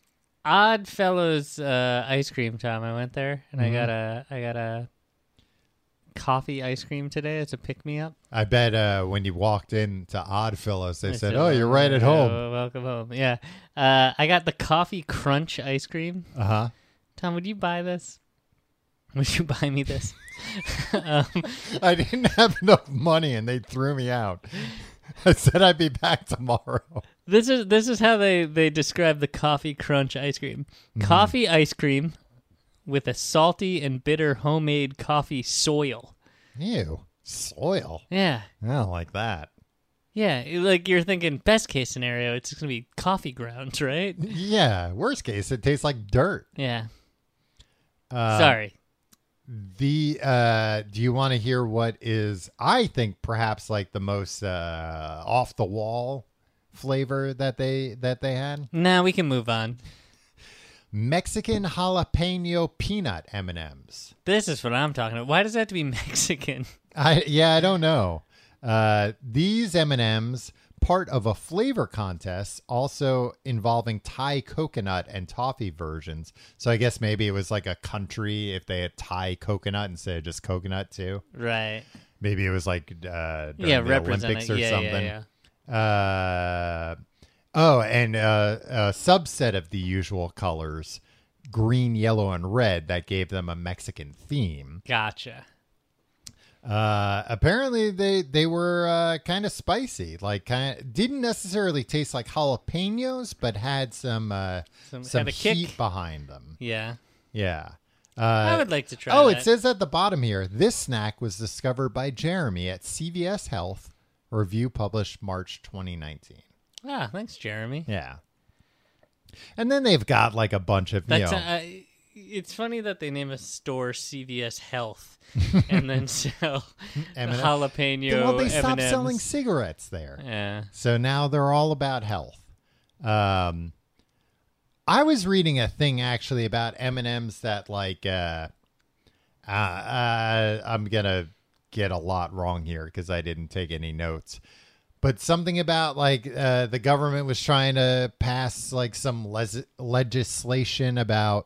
Oddfellows ice cream, Tom. I went there and I got a coffee ice cream today. It's a pick-me-up. I bet when you walked into Oddfellows, they said, "Oh, you're right at home. Welcome home." Yeah, I got the coffee crunch ice cream. Uh-huh. Tom, would you buy this? Would you buy me this? I didn't have enough money, and they threw me out. I said I'd be back tomorrow. This is how they describe the Coffee Crunch ice cream. Coffee ice cream with a salty and bitter homemade coffee soil. Ew, soil. Yeah. I don't like that. Yeah, like you're thinking best case scenario, it's going to be coffee grounds, right? Yeah, worst case, it tastes like dirt. Yeah. Sorry. Do you want to hear what is, I think, perhaps like the most off the wall flavor that they had? Nah, we can move on. Mexican jalapeno peanut M&Ms. This is what I'm talking about. Why does that have to be Mexican? I don't know. These M&Ms, part of a flavor contest, also involving Thai coconut and toffee versions. So I guess maybe it was like a country if they had Thai coconut instead of just coconut too. Right. Maybe it was like during the Olympics or something. Yeah. And a subset of the usual colors, green, yellow, and red, that gave them a Mexican theme. Gotcha. Apparently they were kind of spicy, like didn't necessarily taste like jalapenos, but had some had a heat kick behind them. Yeah. Yeah. I would like to try Oh, that. it says at the bottom here, this snack was discovered by Jeremy at CVS Health. Review published March 2019. Ah, thanks, Jeremy. Yeah. And then they've got like a bunch of, That's it's funny that they name a store CVS Health and then sell jalapeno. Well, they stopped M&Ms. selling cigarettes there. Yeah. So now they're all about health. I was reading a thing actually about M&Ms that like I'm going to get a lot wrong here because I didn't take any notes. But something about like the government was trying to pass like some legislation about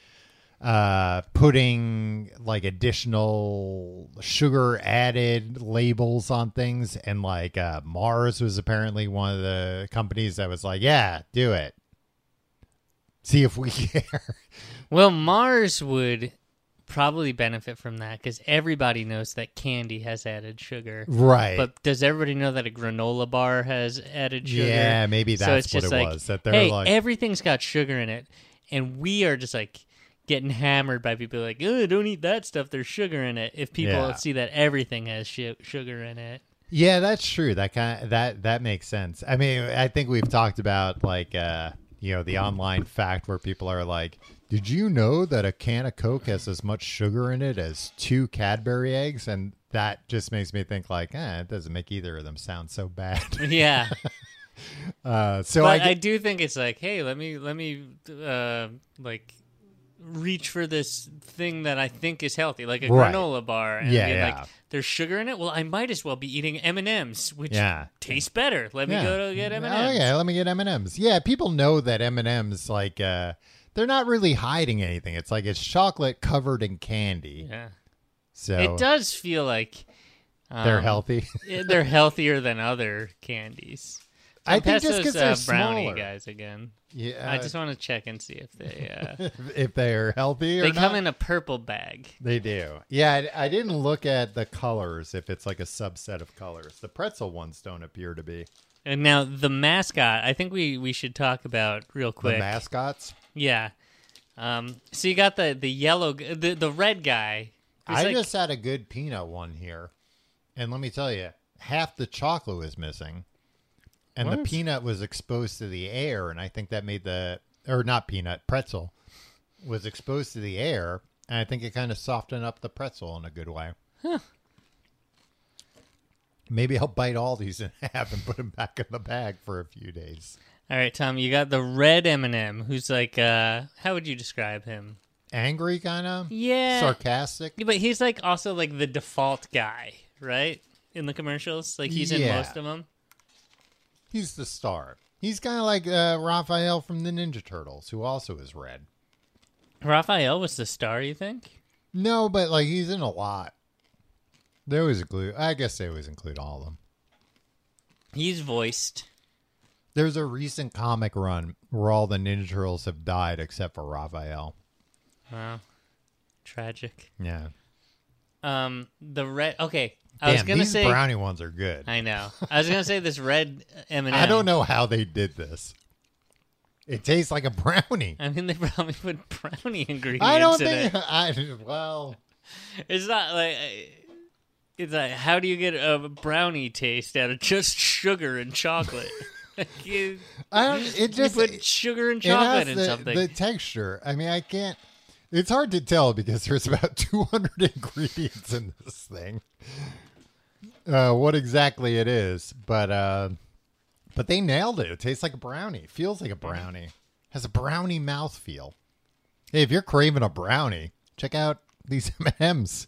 putting like additional sugar added labels on things, and like Mars was apparently one of the companies that was like, yeah, do it, see if we care. Well, Mars would probably benefit from that because everybody knows that candy has added sugar, right? But does everybody know that a granola bar has added sugar? Yeah, maybe that's what it was, that they're hey, like, everything's got sugar in it, and we are just like getting hammered by people like, oh, don't eat that stuff, there's sugar in it, if people see that everything has sugar in it. Yeah, that's true. That makes sense. I mean, I think we've talked about like the online fact where people are like, did you know that a can of Coke has as much sugar in it as 2 Cadbury eggs? And that just makes me think like, it doesn't make either of them sound so bad. Yeah. So I do think it's like, hey, let me like reach for this thing that I think is healthy, like a granola bar, and like, there's sugar in it. Well, I might as well be eating M&Ms, which taste better. Let me go to get M&Ms. Oh yeah, let me get M&Ms. Yeah, people know that M&Ms like they're not really hiding anything. It's like it's chocolate covered in candy. Yeah. So it does feel like they're healthy. They're healthier than other candies. I think just because they're brownie smaller. guys again. Yeah, I just want to check and see if they if they're healthy or they not. come in a purple bag. They do. Yeah, I didn't look at the colors if it's like a subset of colors. The pretzel ones don't appear to be. And now the mascot, I think we should talk about real quick. The mascots? Yeah. So you got the yellow, the red guy. I just had a good peanut one here. And let me tell you, half the chocolate was missing. And the peanut was exposed to the air, and I think that made pretzel was exposed to the air, and I think it kind of softened up the pretzel in a good way. Huh. Maybe I'll bite all these in half and put them back in the bag for a few days. All right, Tom, you got the red M&M, who's like, how would you describe him? Angry, kind of? Yeah. Sarcastic? Yeah, but he's like also like the default guy, right? In the commercials? Like he's in most of them. He's the star. He's kind of like Raphael from the Ninja Turtles, who also is red. Raphael was the star, you think? No, but like he's in a lot. They always include. I guess they always include all of them. He's voiced. There's a recent comic run where all the Ninja Turtles have died except for Raphael. Wow. tragic. Yeah. The red. Okay, I Damn, was gonna these say brownie ones are good. I know. I was gonna say this red M&M. I don't know how they did this. It tastes like a brownie. I mean, they probably put brownie ingredients I don't in think. it. Well, It's not like. It's like, how do you get a brownie taste out of just sugar and chocolate? You put sugar and chocolate in something. The texture. I mean, I can't. It's hard to tell because there's about 200 ingredients in this thing. What exactly it is, but they nailed it. It tastes like a brownie. It feels like a brownie. Has a brownie mouthfeel. Hey, if you're craving a brownie, check out these M&Ms.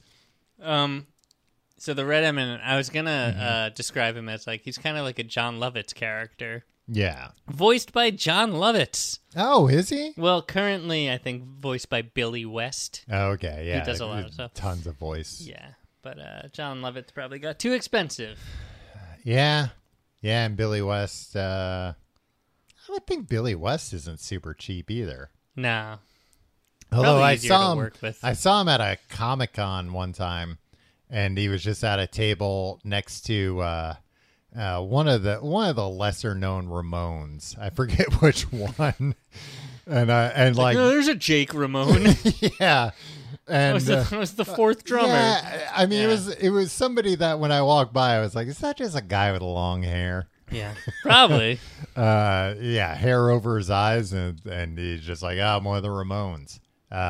So the red M&M, I was gonna describe him as like he's kind of like a John Lovitz character. Yeah. Voiced by John Lovitz. Oh, is he? Well, currently I think voiced by Billy West. Oh, okay, yeah. He does a lot of stuff. Tons of voice. Yeah, but John Lovitz probably got too expensive. Yeah. Yeah, and Billy West, I would think Billy West isn't super cheap either. No. Although I saw him at a Comic-Con one time, and he was just at a table next to one of the lesser known Ramones. I forget which one. And like, no, there's a Jake Ramone. Yeah. And that was the fourth drummer. Yeah, I mean, it was somebody that when I walked by, I was like, is that just a guy with long hair? Yeah, probably. Yeah, hair over his eyes, and he's just like, I'm one of the Ramones.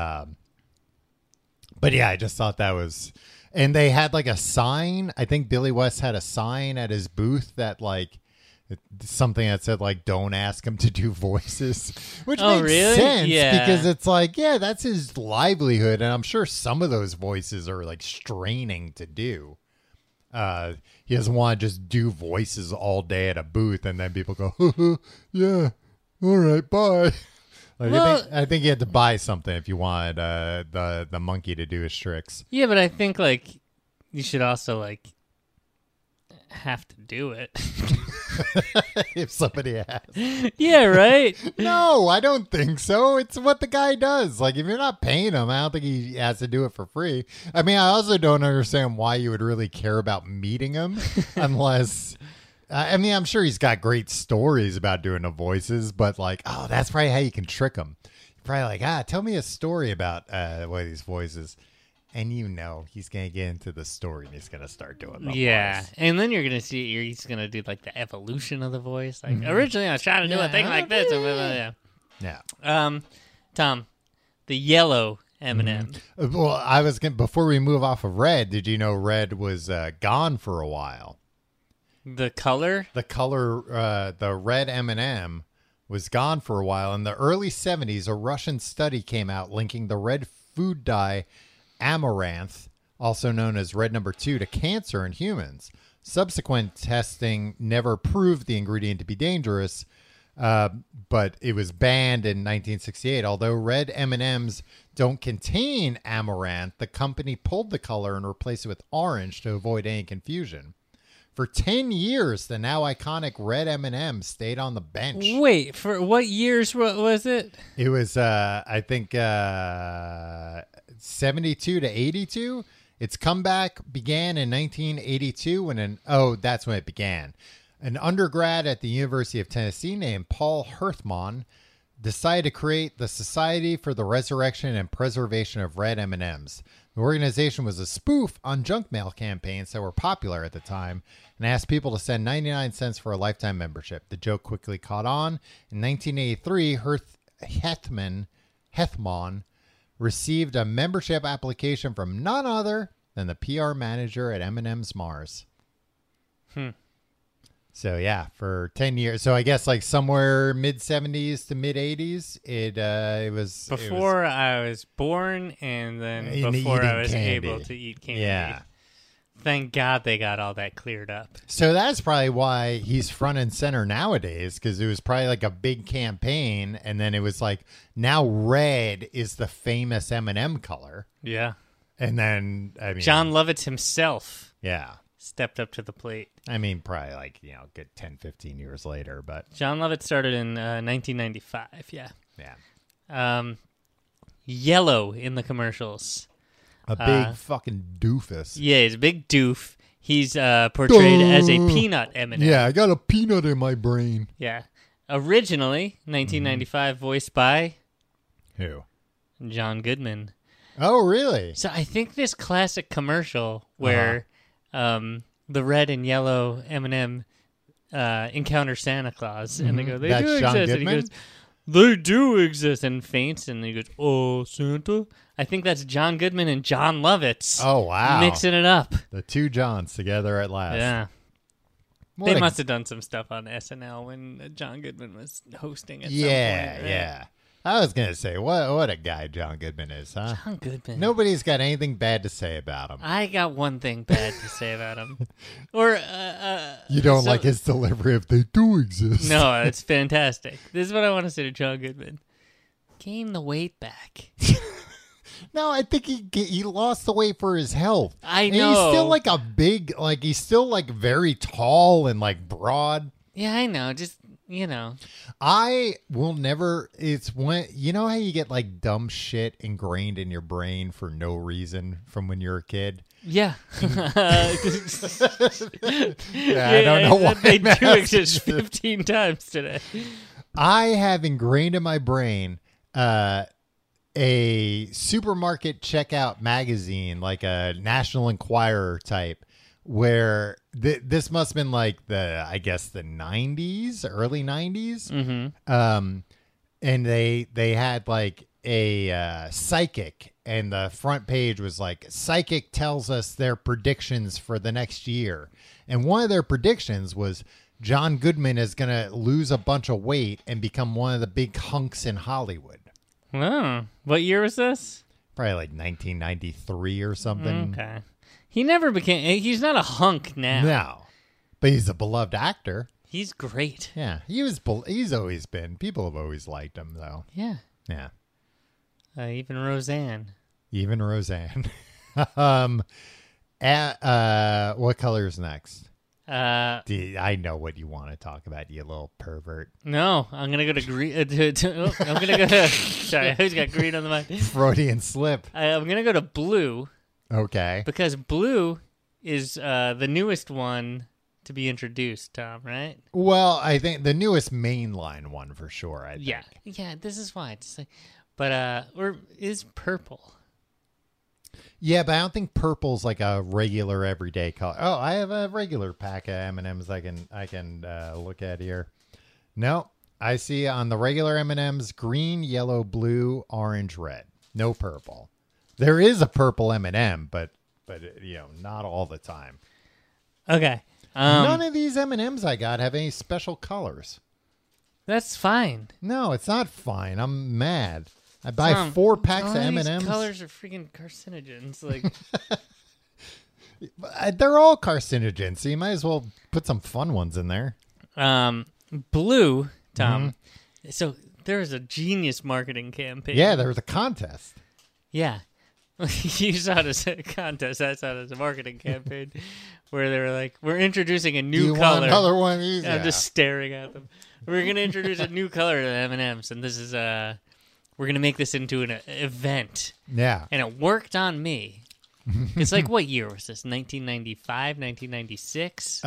But yeah, I just thought that was, and they had like a sign. I think Billy West had a sign at his booth that like something that said like, don't ask him to do voices, which makes really? sense Yeah. because it's like, yeah, that's his livelihood. And I'm sure some of those voices are like straining to do. He doesn't want to just do voices all day at a booth and then people go, yeah, all right, bye. Like, Well, I think you had to buy something if you wanted the monkey to do his tricks. Yeah, but I think like you should also like have to do it. If somebody asks. Yeah, right? No, I don't think so. It's what the guy does. Like, if you're not paying him, I don't think he has to do it for free. I mean, I also don't understand why you would really care about meeting him unless... I mean, I'm sure he's got great stories about doing the voices, but like, oh, that's probably how you can trick him. You're probably like, tell me a story about one of these voices. And you know he's going to get into the story and he's going to start doing the voice. And then you're going to see he's going to do like the evolution of the voice. Like originally I was trying to do a thing like this. Yeah. Tom, the yellow M&M. Well, I was going before we move off of red, did you know red was gone for a while? The color? The color, the red M&M was gone for a while. In the early 70s, a Russian study came out linking the red food dye Amaranth, also known as red number 2, to cancer in humans. Subsequent testing never proved the ingredient to be dangerous, but it was banned in 1968. Although red M&Ms don't contain amaranth, the company pulled the color and replaced it with orange to avoid any confusion. For 10 years, the now iconic red M&M stayed on the bench. Wait, for what years was it? It was, I think, 72 to 82. Its comeback began in 1982 that's when it began. An undergrad at the University of Tennessee named Paul Herthmann decided to create the Society for the Resurrection and Preservation of Red M&Ms. The organization was a spoof on junk mail campaigns that were popular at the time and asked people to send 99 cents for a lifetime membership. The joke quickly caught on. In 1983, Hethman received a membership application from none other than the PR manager at M&M's Mars. So yeah, for 10 years. So I guess like somewhere mid 70s to mid 80s, it was before I was born and then before I was able to eat candy. Yeah. Thank God they got all that cleared up. So that's probably why he's front and center nowadays, because it was probably like a big campaign, and then it was like, now red is the famous M&M color. Yeah. And then, I mean... John Lovitz himself stepped up to the plate. I mean, probably like, good 10, 15 years later, but... John Lovitz started in 1995, yeah. Yeah. Yellow in the commercials. A big fucking doofus. Yeah, he's a big doof. He's portrayed as a peanut M&M. Yeah, I got a peanut in my brain. Yeah. Originally, 1995, voiced by Who? John Goodman. Oh, really? So I think this classic commercial where the red and yellow M&M encounter Santa Claus, and they go, "They That's do John exist," Goodman? and he goes, "They do exist," and faints, and he goes, "Oh, Santa." I think that's John Goodman and John Lovitz. Oh, wow. Mixing it up. The two Johns together at last. Yeah. What They a- must have done some stuff on SNL when John Goodman was hosting at some Yeah, point. Right? yeah. I was going to say, what a guy John Goodman is, huh? John Goodman. Nobody's got anything bad to say about him. I got one thing bad to say about him. Or, You don't like his delivery if they do exist. No, it's fantastic. This is what I want to say to John Goodman. Gain the weight back. No, I think he lost the weight for his health. I And know. he's still like a big, like he's still like very tall and like broad. Yeah, I know. Just, I will never. It's when you know how you get like dumb shit ingrained in your brain for no reason from when you're a kid. Yeah. Yeah, I don't know why They I'm do asking exist this. 15 times today. I have ingrained in my brain a supermarket checkout magazine, like a National Enquirer type, where this must have been like the 90s, early 90s. Mm-hmm. And they had like a psychic, and the front page was like, psychic tells us their predictions for the next year. And one of their predictions was John Goodman is going to lose a bunch of weight and become one of the big hunks in Hollywood. Oh, what year was this? Probably like 1993 or something. Okay. He never became, he's not a hunk now. No, but he's a beloved actor. He's great. Yeah, he's always been. People have always liked him, though. Yeah. Yeah, Even Roseanne. even Roseanne. What color is next? I know what you want to talk about, you little pervert. No, I'm gonna go to green. I'm gonna go to. Sorry, who's got green on the mic? Freudian slip. I'm gonna go to blue Okay. because blue is the newest one to be introduced. Tom, right? Well, I think the newest mainline one for sure. I think. Yeah. This is why. But or is purple? Yeah, but I don't think purple's like a regular everyday color. Oh, I have a regular pack of M&Ms I can look at here. No, I see on the regular M&Ms green, yellow, blue, orange, red. No purple. There is a purple M&M, but not all the time. Okay. None of these M&Ms I got have any special colors. That's fine. No, it's not fine. I'm mad. I buy Tom, 4 packs all of these M&Ms. colors are freaking carcinogens. Like, They're all carcinogens, so you might as well put some fun ones in there. blue, Tom. So there was a genius marketing campaign. Yeah, there was a contest. Yeah. You saw it as a contest. I saw it as a marketing campaign where they were like, we're introducing a Do new you color. want another one of these? I'm Yeah. just staring at them. We're going to introduce a new color to the M&Ms, and this is we're going to make this into an event. Yeah. And it worked on me. It's like, what year was this? 1995, 1996?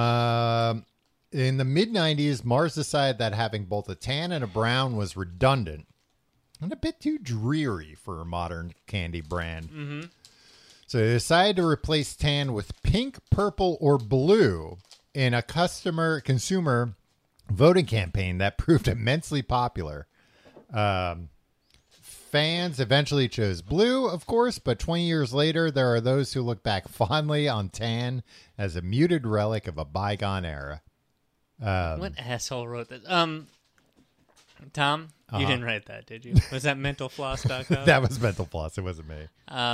In the mid-90s, Mars decided that having both a tan and a brown was redundant and a bit too dreary for a modern candy brand. Mm-hmm. So they decided to replace tan with pink, purple, or blue in a consumer voting campaign that proved immensely popular. Fans eventually chose blue, of course, but 20 years later, there are those who look back fondly on tan as a muted relic of a bygone era. What asshole wrote this? Tom, you didn't write that, did you? Was that mentalfloss.com? That was Mental Floss. It wasn't me.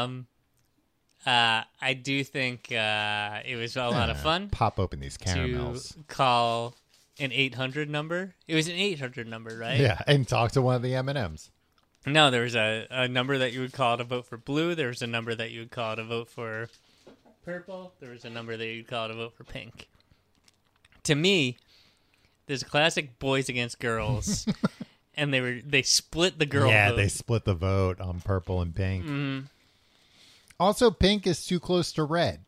I do think it was a lot of fun Pop open these caramels. to call an 800 number. It was an 800 number, right? Yeah, and talk to one of the M&Ms. No, there was a number that you would call to vote for blue. There was a number that you would call to vote for purple. There was a number that you'd call to vote for pink. To me, there's a classic boys against girls, and they split the girl vote. They split the vote on purple and pink. Mm-hmm. Also, pink is too close to red.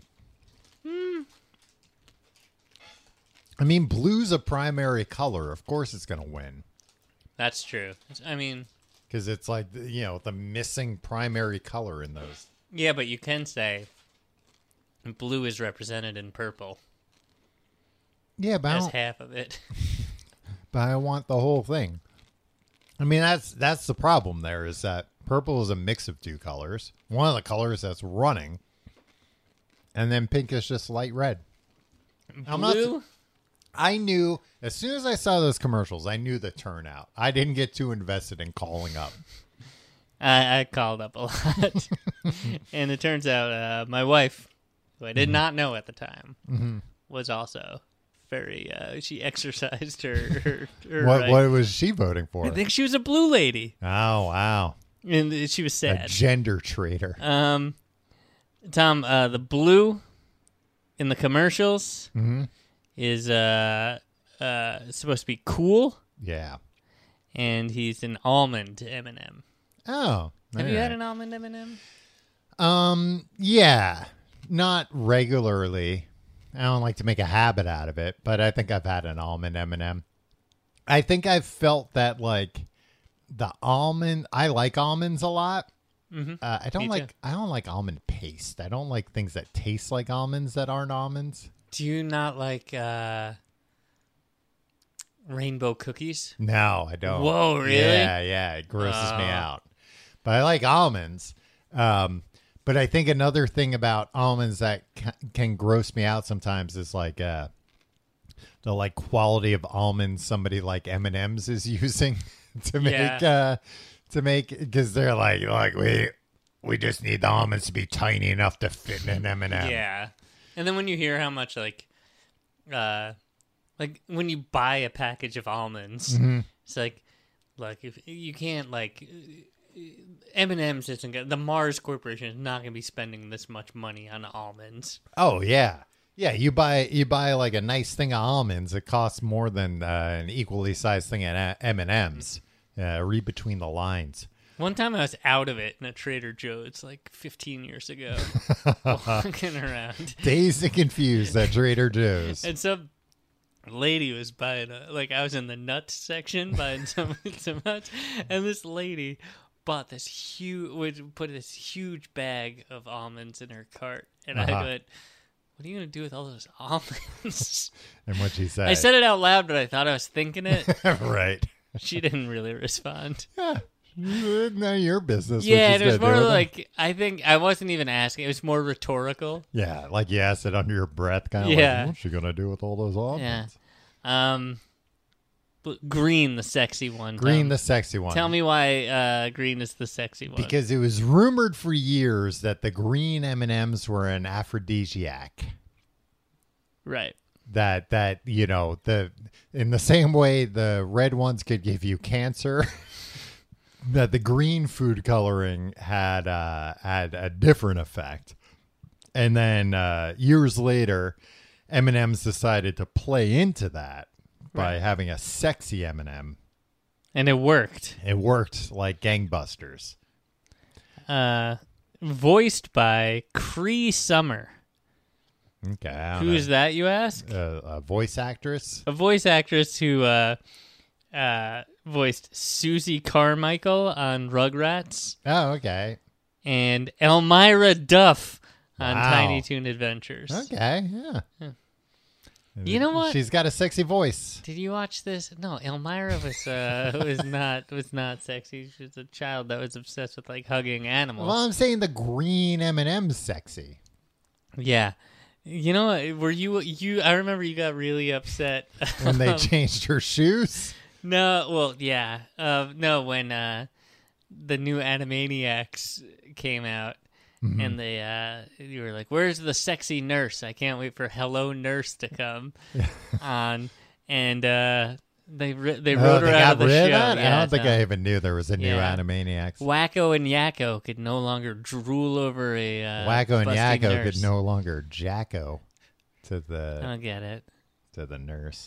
I mean, blue's a primary color. Of course it's going to win. That's true. I mean... Because it's like, the missing primary color in those. Yeah, but you can say blue is represented in purple. Yeah, but as half of it. But I want the whole thing. I mean, that's the problem there, is that purple is a mix of two colors. One of the colors that's running. And then pink is just light red. Blue? I knew, as soon as I saw those commercials, I knew the turnout. I didn't get too invested in calling up. I called up a lot. And it turns out my wife, who I did not know at the time, was also very, she exercised her What was she voting for? I think she was a blue lady. Oh, wow. And she was sad. A gender traitor. Tom, the blue in the commercials is supposed to be cool. Yeah. And he's an almond M&M. Oh. Have you had an almond M&M? Yeah. Not regularly. I don't like to make a habit out of it, but I think I've had an almond M&M. I think I've felt that, like, the almond, I like almonds a lot. Mm-hmm. I don't like almond paste. I don't like things that taste like almonds that aren't almonds. Do you not like rainbow cookies? No, I don't. Whoa, really? Yeah. It grosses me out. But I like almonds. But I think another thing about almonds that can gross me out sometimes is like the like quality of almonds somebody like M&M's is using to make because they're like we just need the almonds to be tiny enough to fit in an M&M. Yeah. And then when you hear how much like when you buy a package of almonds, it's like if you can't like M&M's isn't gonna, the Mars Corporation is not going to be spending this much money on almonds. Oh yeah. Yeah, you buy like a nice thing of almonds. It costs more than an equally sized thing at M&M's. Read between the lines. One time I was out of it in a Trader Joe's like 15 years ago, walking around. Dazed and confused at Trader Joe's. And some lady was buying, I was in the nuts section buying some nuts, and this lady bought this put this huge bag of almonds in her cart. And I went, what are you going to do with all those almonds? And what'd she say? I said it out loud, but I thought I was thinking it. Right. She didn't really respond. Yeah. None of your business. Yeah, it was more like, I think I wasn't even asking. It was more rhetorical. Yeah, like you asked it under your breath, kind of like, what's she going to do with all those almonds? Yeah. Green, the sexy one. Green, the sexy one. Tell me why green is the sexy one. Because it was rumored for years that the green M&Ms were an aphrodisiac. Right. That in the same way the red ones could give you cancer, that the green food coloring had a different effect. And then years later, M&Ms decided to play into that by having a sexy M&M. And it worked. It worked like gangbusters. Voiced by Cree Summer. Okay. Who is that, you ask? A voice actress? A voice actress who voiced Susie Carmichael on Rugrats. Oh, okay. And Elmira Duff on Tiny Toon Adventures. Okay, yeah. You know what? She's got a sexy voice. Did you watch this? No, Elmira was not sexy. She was a child that was obsessed with like hugging animals. Well, I'm saying the green M&M's sexy. Yeah. You know what? Were you I remember you got really upset when they changed her shoes. No, well, yeah. No, when the new Animaniacs came out. And you were like, "Where's the sexy nurse? I can't wait for Hello Nurse to come on." And they wrote her out of the show. Yeah, I don't think I even knew there was a new Animaniacs. Wacko and Yakko could no longer drool over a Wacko and Yakko nurse. could no longer jacko to the. I don't get it. To the nurse.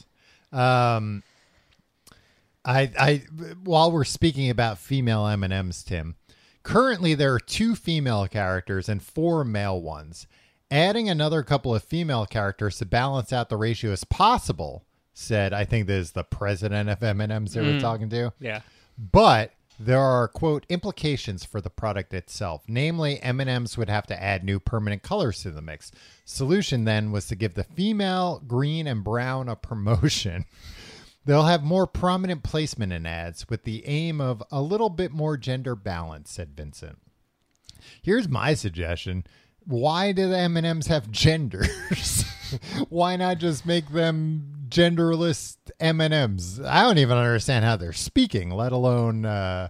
I while we're speaking about female M&Ms, Tim, Currently, there are 2 female characters and 4 male ones. Adding another couple of female characters to balance out the ratio is possible, said, I think this is the president of M&M's they were talking to. Yeah. But there are, quote, implications for the product itself. Namely, M&M's would have to add new permanent colors to the mix. Solution then was to give the female green and brown a promotion. They'll have more prominent placement in ads with the aim of a little bit more gender balance, said Vincent. Here's my suggestion. Why do the M&Ms have genders? Why not just make them genderless M&Ms? I don't even understand how they're speaking, let alone... Yeah,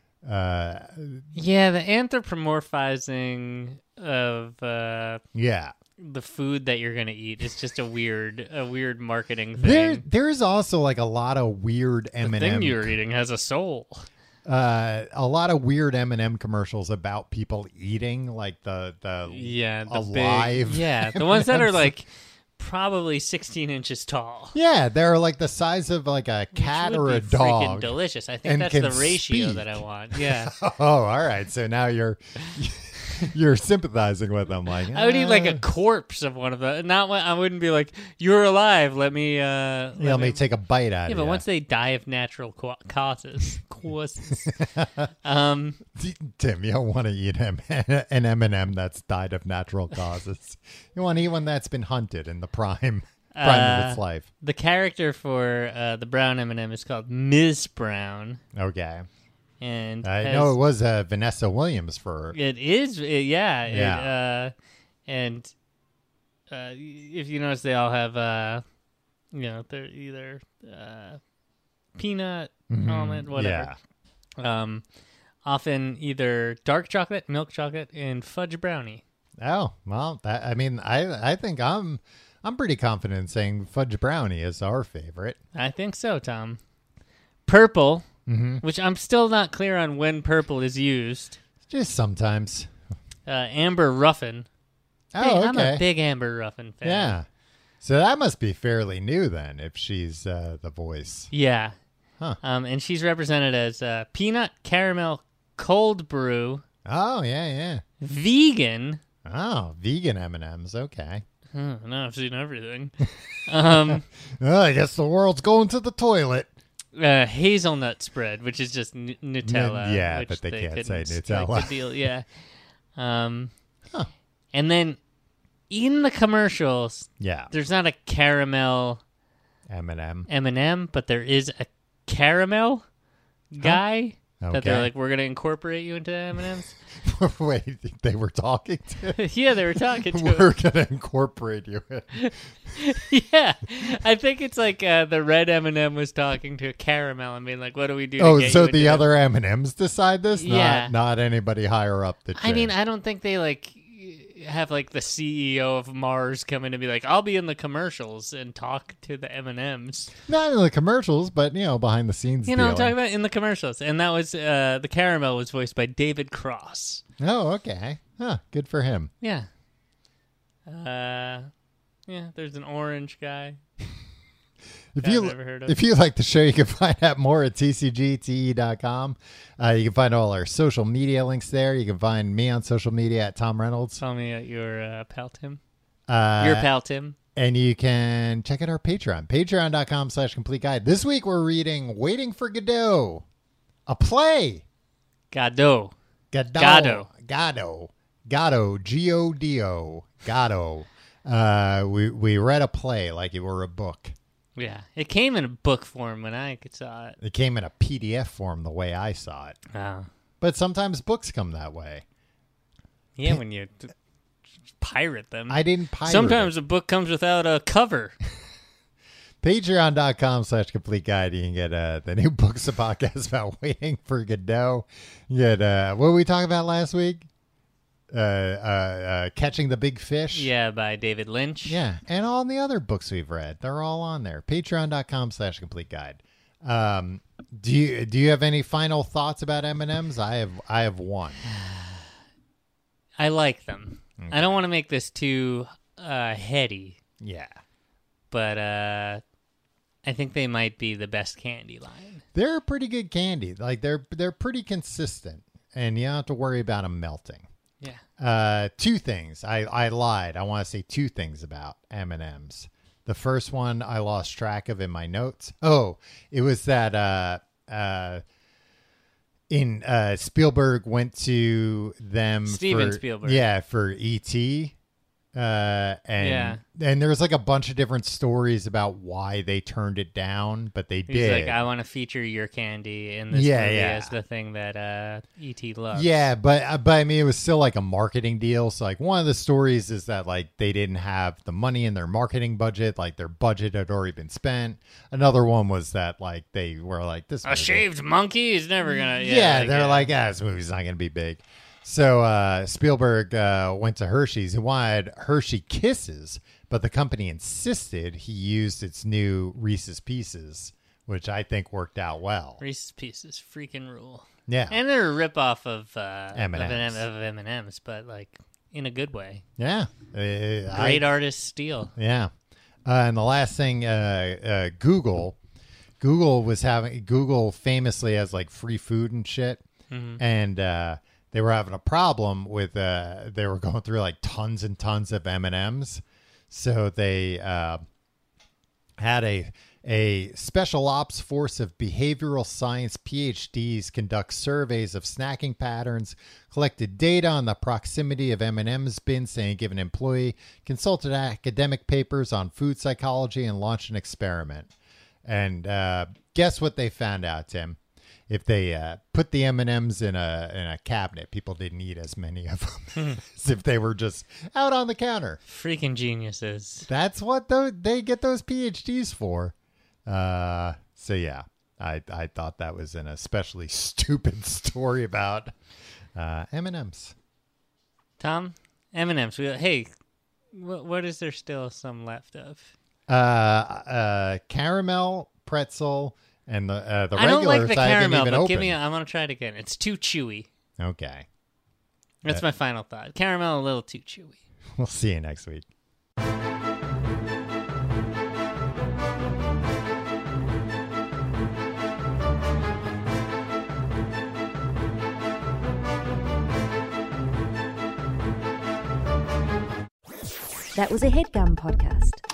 the anthropomorphizing of the food that you're gonna eat is just a weird marketing thing. There's also like a lot of weird M&M. The thing you're eating has a soul. A lot of weird M&M commercials about people eating, like the alive. The ones that are like probably 16 inches tall. Yeah, they're like the size of like a cat or a dog. Freaking delicious. I think that's the ratio that I want. Yeah. Oh, all right. So now you're sympathizing with them. Like I would eat like a corpse of one of them. I wouldn't be like, you're alive. Let me take a bite out of it. Yeah, but once they die of natural causes. Tim, you don't want to eat an M&M that's died of natural causes. You want to eat one that's been hunted in the prime of its life. The character for the brown M&M is called Ms. Brown. Okay. And I know it was Vanessa Williams for... It is, yeah. And if you notice, they all have, they're either peanut, almond, whatever. Yeah. Often either dark chocolate, milk chocolate, and fudge brownie. Oh, well, I think I'm pretty confident in saying fudge brownie is our favorite. I think so, Tom. Purple... which I'm still not clear on when purple is used. Just sometimes. Amber Ruffin. Oh, hey, okay. I'm a big Amber Ruffin fan. Yeah. So that must be fairly new then, if she's the voice. Yeah. Huh. And she's represented as peanut caramel cold brew. Oh, yeah. Vegan. Oh, vegan M&Ms. Okay. Now I've seen everything. I guess the world's going to the toilet. Hazelnut spread, which is just Nutella. Yeah, but they can't say Nutella. Deal. Yeah. And then in the commercials, there's not a caramel M&M, but there is a caramel guy that they're like, we're going to incorporate you into M&Ms. Wait, they were talking to? Yeah, they were talking to We're going to incorporate you in. Yeah, I think it's like the red M&M was talking to a caramel and being like, what do we do? Oh, so the other M&Ms decide this? Yeah. Not anybody higher up the chain. I mean, I don't think they like have like the CEO of Mars come in and be like, I'll be in the commercials and talk to the M&Ms. Not in the commercials, but behind the scenes. You know what I'm talking about? In the commercials. And that was the caramel was voiced by David Cross. Oh, okay. Huh, good for him. Yeah. There's an orange guy. If you like the show, you can find out more at tcgte.com. You can find all our social media links there. You can find me on social media at Tom Reynolds. Tell me your pal Tim. Your pal Tim. And you can check out our Patreon, patreon.com/complete guide. This week we're reading Waiting for Godot, a play. Godot. Godo. Godo. We read a play like it were a book. Yeah, it came in a book form when I saw it. It came in a PDF form the way I saw it. Oh. But sometimes books come that way. Yeah, when you pirate them. I didn't pirate Sometimes it. a book comes without a cover. Patreon.com/complete guide. You can get the new books of podcasts about Waiting for Godot. You get, what did we talk about last week? Catching the Big Fish. Yeah, by David Lynch. Yeah, and all the other books we've read. They're all on there. Patreon.com/complete guide. Do you have any final thoughts about M&Ms? I have one. I like them. Okay. I don't want to make this too heady. Yeah. But I think they might be the best candy line. They're a pretty good candy. Like they're pretty consistent. and you don't have to worry about them melting. Yeah. Two things. I lied. I want to say two things about M&Ms. The first one I lost track of in my notes. Oh, it was that Spielberg went to them. Steven Spielberg. Yeah, for E.T. And there was like a bunch of different stories about why they turned it down, but they did. He's like, I want to feature your candy in this movie as the thing that E.T. loves. Yeah, but I mean, it was still like a marketing deal. So like one of the stories is that like they didn't have the money in their marketing budget, like their budget had already been spent. Another one was that like they were like, this a shaved monkey is never gonna. They're like, this movie's not gonna be big. So Spielberg went to Hershey's and wanted Hershey Kisses, but the company insisted he used its new Reese's Pieces, which I think worked out well. Reese's Pieces freaking rule. Yeah. And they're a ripoff of M&Ms. of M&Ms, but like in a good way. Yeah. Great artist steal. Yeah. And the last thing, Google famously has like free food and shit. Mm-hmm. And they were having a problem with they were going through like tons and tons of M&Ms. So they had a special ops force of behavioral science PhDs conduct surveys of snacking patterns, collected data on the proximity of M&Ms bins to any given employee, consulted academic papers on food psychology, and launched an experiment. And guess what they found out, Tim? If they put the M&Ms in a cabinet, people didn't eat as many of them as if they were just out on the counter. Freaking geniuses. That's what they get those PhDs for. So yeah, I thought that was an especially stupid story about M&Ms. Tom, M&Ms. Hey, what is there still some left of? Caramel, pretzel. And the regulars, I don't like the caramel, but opened. I'm going to try it again. It's too chewy. Okay. That's my final thought. Caramel, a little too chewy. We'll see you next week. That was a HeadGum podcast.